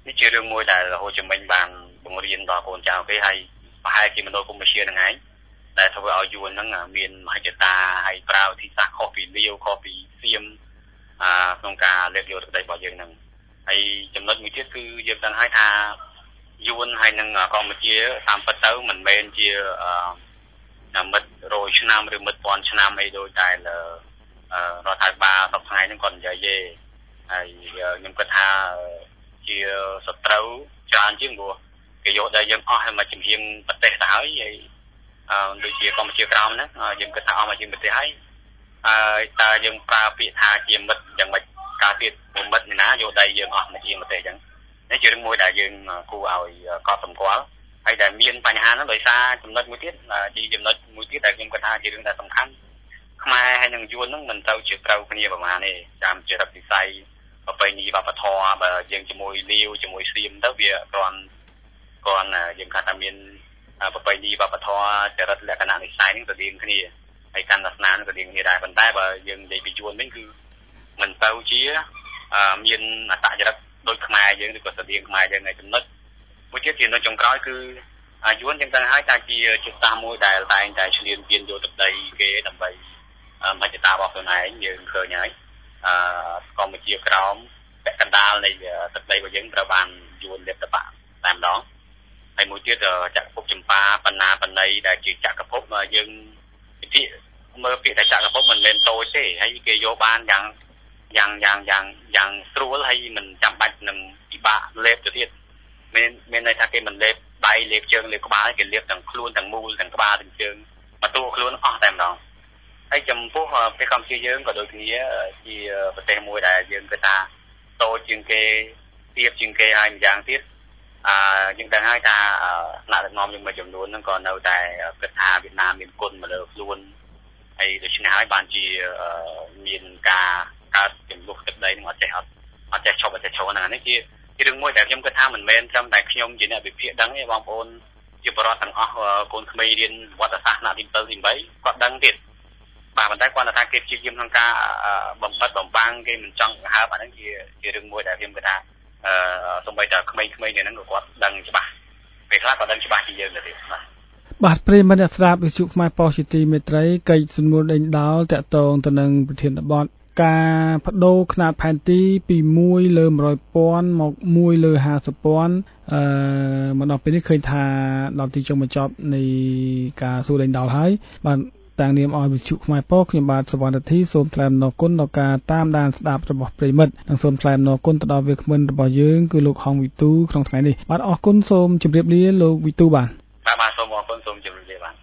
នេះជារឿងមួយដែលហូជីមិញបានបង្រៀនដល់កូនចៅគេហើយប្រហែលជាមនោគមវិជ្ជាហ្នឹងឯងដែលធ្វើឲ្យយួនហ្នឹងមានមហិច្ឆតាហើយប្រើវិធីសាស្ត្រខុសពីលាវខុសពីសៀមអឺក្នុងការលើកយកទឹកដីរបស់យើងហ្នឹងហើយចំណុចមួយទៀតគឺយើងដឹងហើយថាយួនហើយនឹងកម្ពុជាតាមពិតទៅមិនមែនជាអឺមិត្តរយឆ្នាំឬមិត្តពាន់ឆ្នាំអីដូចតែរដ្ឋាភិបាលសពថ្ងៃហ្នឹងគាត់និយាយទេហើយខ្ញុំគិតថាជាសត្រូវច្រើនជាងព្រោះគេយកតែយើងអស់ហើយមកជំហៀងប្រទេសទៅហើយហើយអឺដូចជាកម្ពុជាក្រោមហ្នឹងយើងគិតថាអស់មកជាប្រទេសហើយហើយតើយើងប្រើពាក្យថាជាមិត្តយ៉ាងម៉េចការទៀតមិត្តណាយកតែយើងអស់មកជាប្រទេសអញ្ចឹងនេះជារឿងមួយដែលយើងគួរឲ្យកត់សម្គាល់ហើយដែលមានបញ្ហាហ្នឹងដោយសារចំណុចមួយទៀតជាចំណុចមួយទៀតដែលខ្ញុំគិតថាជារឿងដែលសំខាន់ខ្មែរហើយនឹងយួនហ្នឹងមិនទៅជាត្រូវគ្នាប្រហែលទេតាមចរិតនិស័យប្រពៃណីវប្បធម៌បើយើងជាមួយលាវជាមួយសៀមទៅវាគ្រាន់គ្រាន់យើងថាថាមានប្រពៃណីវប្បធម៌ចរិតលក្ខណៈនិស័យហ្នឹងទៅរៀងគ្នាហើយកាន់សាសនាហ្នឹងទៅរៀងគ្នាដែរប៉ុន្តែបើយើងនិយាយពីយួនវិញគឺមិនទៅជាមានអត្តចរិតដូចខ្មែរយើងឬក៏ស្តៀងខ្មែរយើងឯចំណុចមួយទៀតជានៅចុងក្រោយគឺយួនចឹងទៅហើយតែជាជាសាសមួយដែលតែងតែឈ្លានពានយកទឹកដីគេដើម្បីមហិច្ឆតារបស់ខ្លួនឯងយើងឃើញហើយអឺកម្ពុជាក្រោមពាក់កណ្ដាលនៃទឹកដីរបស់យើងត្រូវបានយួនលេបតបាក់តែម្ដងហើយមួយទៀតចក្រភពចម្ប៉ាបណ្ណាបណ្ណៃដែលជាចក្រភពយើងពិធីមើលពាក្យថាចក្រភពមិនមែនតូចទេហើយគេយកបានយ៉ាងយ៉ាងយ៉ាងយ៉ាងយ៉ាងស្រួលហើយមិនចាំបាច់នឹងពិបាកលេបទៅទៀតមានមានន័យថាគេមិនលេបដៃលេបជើងលេបក្បាលគេលេបទាំងខ្លួនទាំងមូលទាំងក្បាលទាំងជើងមកតួខ្លួនអស់តែម្ដងហើយចំពោះប្រទេសកម្ពុជាយើងក៏ដូចគ្នាជាប្រទេសមួយដែលយើងគិតថាតូចជាងគេទៀតជាងគេហើយម្យ៉ាងទៀតអឺយើងដឹងហើយថាថ្នាក់ដឹកនាំយើងមួយចំនួនហ្នឹងក៏នៅតែគិតថាវៀតណាមមានគុណមកលើខ្លួនហើយដូច្នេះហើយបានជាមានការកើតចំនួនទឹកដីនឹងអត់ចេះអត់អត់ចេះឈប់អត់ចេះឈរហ្នឹងនេះជាជារឿងមួយដែលខ្ញុំគិតថាមិនមែនត្រឹមតែខ្ញុំជាអ្នកវិភាគដឹងទេបងប្អូនជាបរិវត្តទាំងអស់កូនក្មេងរៀនវត្តសាស្ត្រថ្នាក់ទី7ទី8គាត់ដឹងទៀតបាទប៉ុន្តែគាត់ថាគេព្យាយាមក្នុងការបំបត្តិបំបាំងគេមិនចង់បង្ហើបអាហ្នឹងជាជារឿងមួយដែលខ្ញុំគិតថាអឺសូម្បីតែក្មេងៗហ្នឹងក៏គាត់ដឹងច្បាស់ពេលខ្លះគាត់ដឹងច្បាស់ជាយើងទៅទៀតបាទបាទប្រិយមិត្តអ្នកស្ដាប់វិទ្យុខ្មែរប៉ុស្តិ៍ជាទីមេត្រីកិច្ចសំណួរដេញដោលតាក់ទងទៅនឹងប្រធានបទការបដូរຂະຫນາດផែនទីពីមួយលើមួយរយពាន់មកមួយលើห้าសិបពាន់អឺមកដល់ពេលនេះឃើញថាដល់ទីចុងបញ្ចប់នៃការសួរដេញដោលហើយបាទតាំងនាមឲ្យវិទ្យុខ្មែរប៉ុស្តិ៍ខ្ញុំបាទសវណ្ណធីសូមថ្លែងអំណរគុណដល់ការតាមដានស្ដាប់របស់ប្រិយមិត្តនិងសូមថ្លែងអំណរគុណទៅដល់វាគ្មិនរបស់យើងគឺលោកហងវិទូក្នុងថ្ងៃនេះបាទអរគុណសូមជម្រាបលាលោកវិទូបាទបាទបាទសូមអរគុណសូមជម្រាបលាបាទ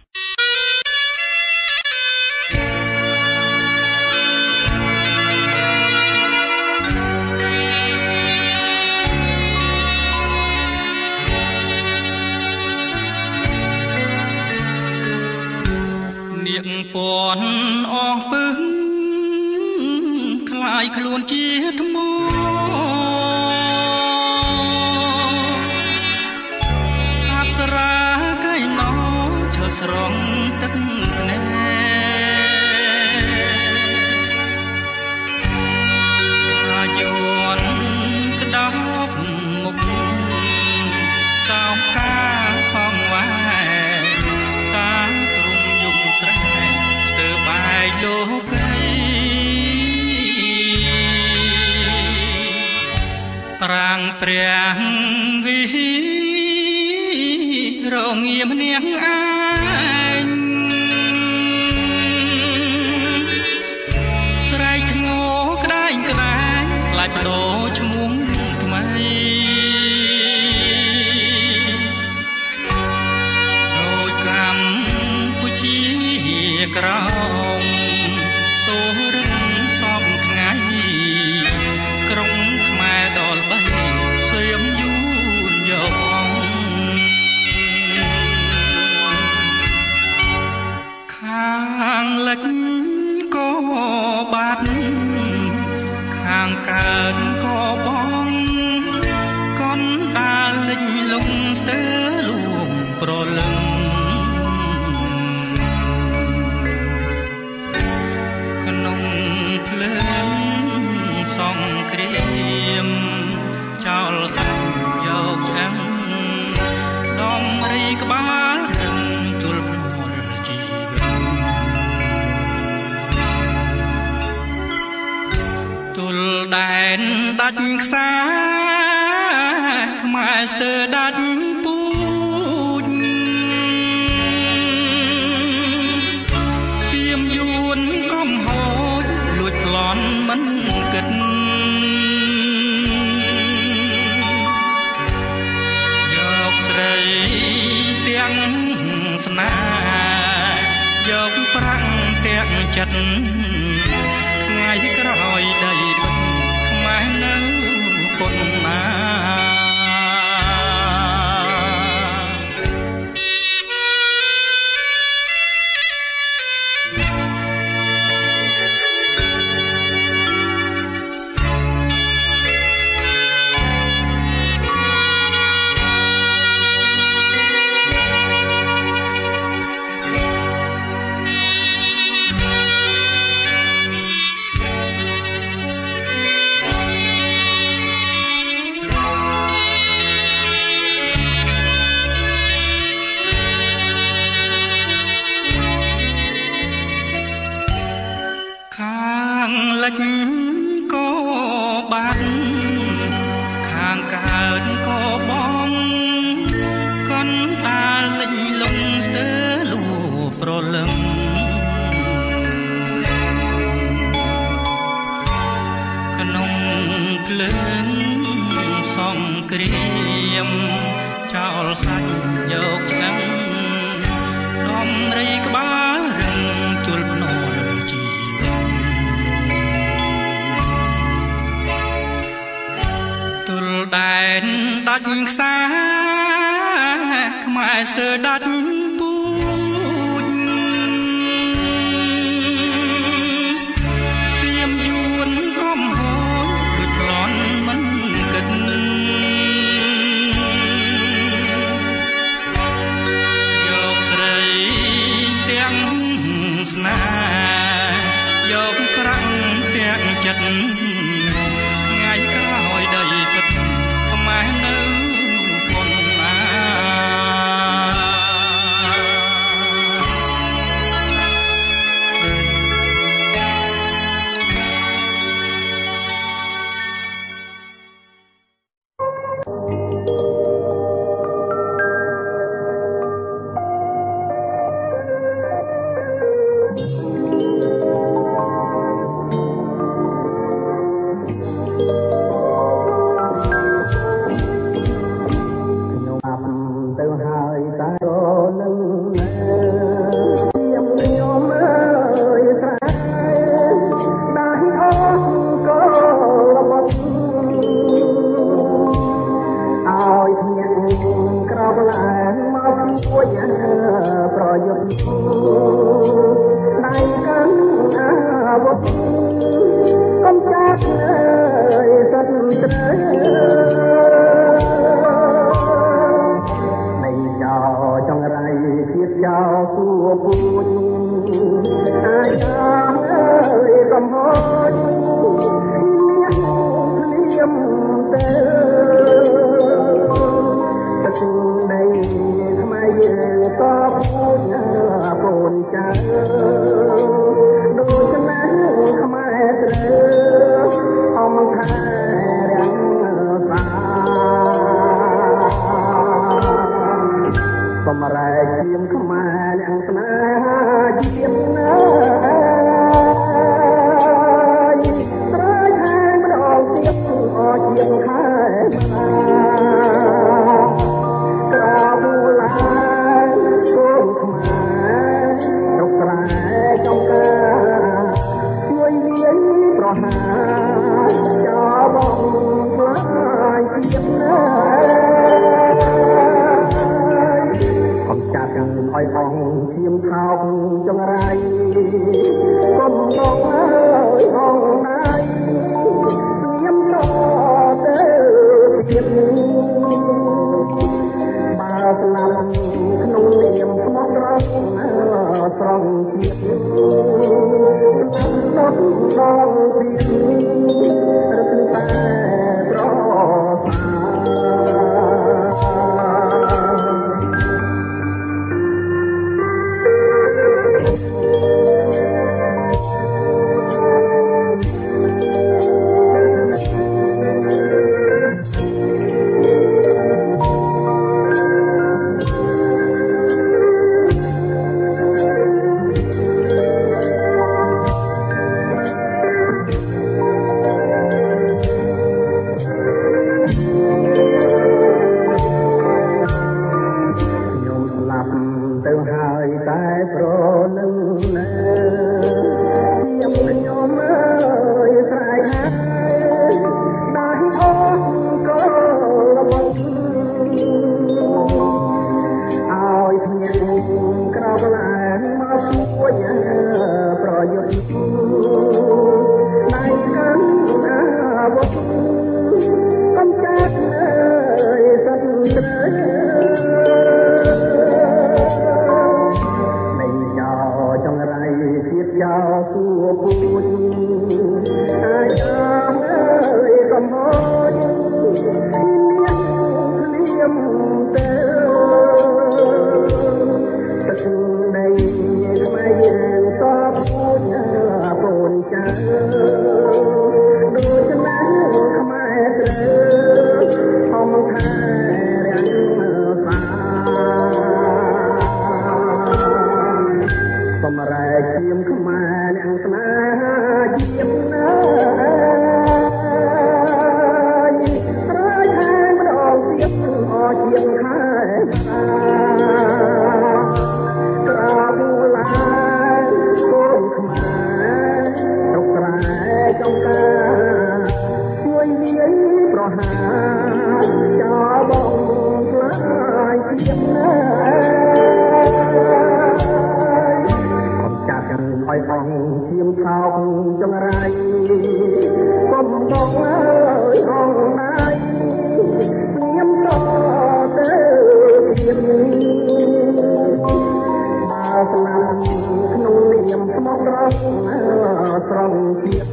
ពន់អស់ពឹងคล้ายខ្លួនជាថ្មអប្សរាកៃណោឈើស្រងទឹកភ្នែកអាយន់ក្តោបមុខសោកការសងវ៉ែតាមទ្រង់យំស្រែទៅបែកលោកីប្រាំងព្រះវិរងាមនាងឯងស្រែកធ្ងោក្តែងក្តែងខ្លាចបដូរឈ្មោះថ្មីដោយកម្ពុជាក្រោមសូរឹងសពថ្ងៃក្រុងខ្មែរដល់បីសៀមយួនយកខាងលិចក៏បាត់ខាងកើតក៏បងក្បាលរឹងជល់ភ្នាល់ជីវិតទល់ដែនដាច់ខ្សែខ្មែរស្ទើរដាច់ពូជឈាមយួនកំហូចលួចប្លន់មិនគិតយកស្រីសៀងស្នេហ៍យកប្រាំងទាំងចិត្តថ្ងៃក្រោយដីពិតខ្មែរនៅពុនណាក៏បាត់ខាងកើតក៏បងកូនតាលិញលងស្ទើលួប្រលឹងក្នុងភ្លើងសង្គ្រាមចោលសាច់យកឆ្នាំដំរីក្បាលរឹងជល់ភ្នាល់ជីដែនដាច់ខ្សែខ្មែរស្ទើរដាច់ពូជសៀមយួនកំហូចដូចប្លន់មិនគិតយកស្រីទាំងស្នេហ៍យកក្រាំងទាំងចិត្តថ្ងៃក្រោយដីពិតខ្មែរនៅពុនណាជាមខ្មែរអ្នកស្នេហាជាណារាយហែម្ដងទៀតអជាខែក្រោមឡាយកូនខ្មែរទុកក្រែចង្ការជួយលាយប្រហាចោលបងខ្លាយជាណាឲ្យអង្គឈាមថោកចង្រៃកុំបងអើយអង្គណៃស្ងៀមតទៅទៀតបើស្លាប់ក្នុងនាមស្មោះត្រង់ត្រង់ទៀត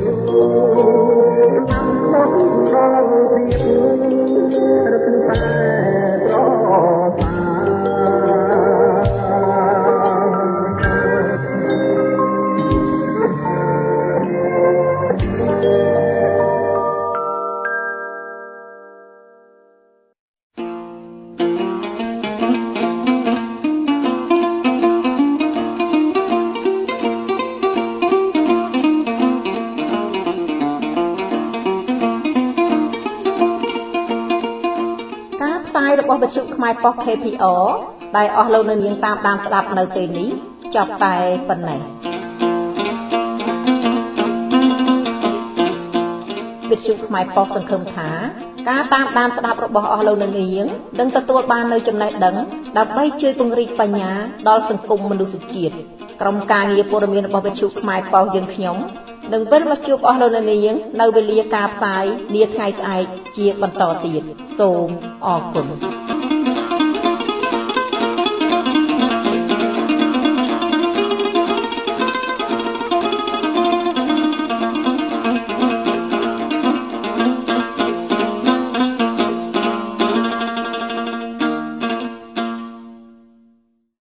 មកដល់ទៀតរឹកតែត្រសារបស់វិទ្យុខ្មែរប៉ុស ខេ ភី អរ ដែលអស់លោកនៅនាងតាមដានស្ដាប់នៅពេលនេះចប់តែប៉ុណ្ណេះវិទ្យុខ្មែរប៉ុសសង្ឃឹមថាការតាមដានស្ដាប់របស់អស់លោកនៅនាងនឹងទទួលបាននូវចំណេះដឹងដើម្បីជួយពង្រីកបញ្ញាដល់សង្គមមនុស្សជាតិក្រុមការងារព័ត៌មានរបស់វិទ្យុខ្មែរប៉ុសយើងខ្ញុំនឹងវិលមកជួបអស់លោកនៅនាងនៅវេលាការផ្សាយនាថ្ងៃស្អែកជាបន្តទៀតសូមអរគុណ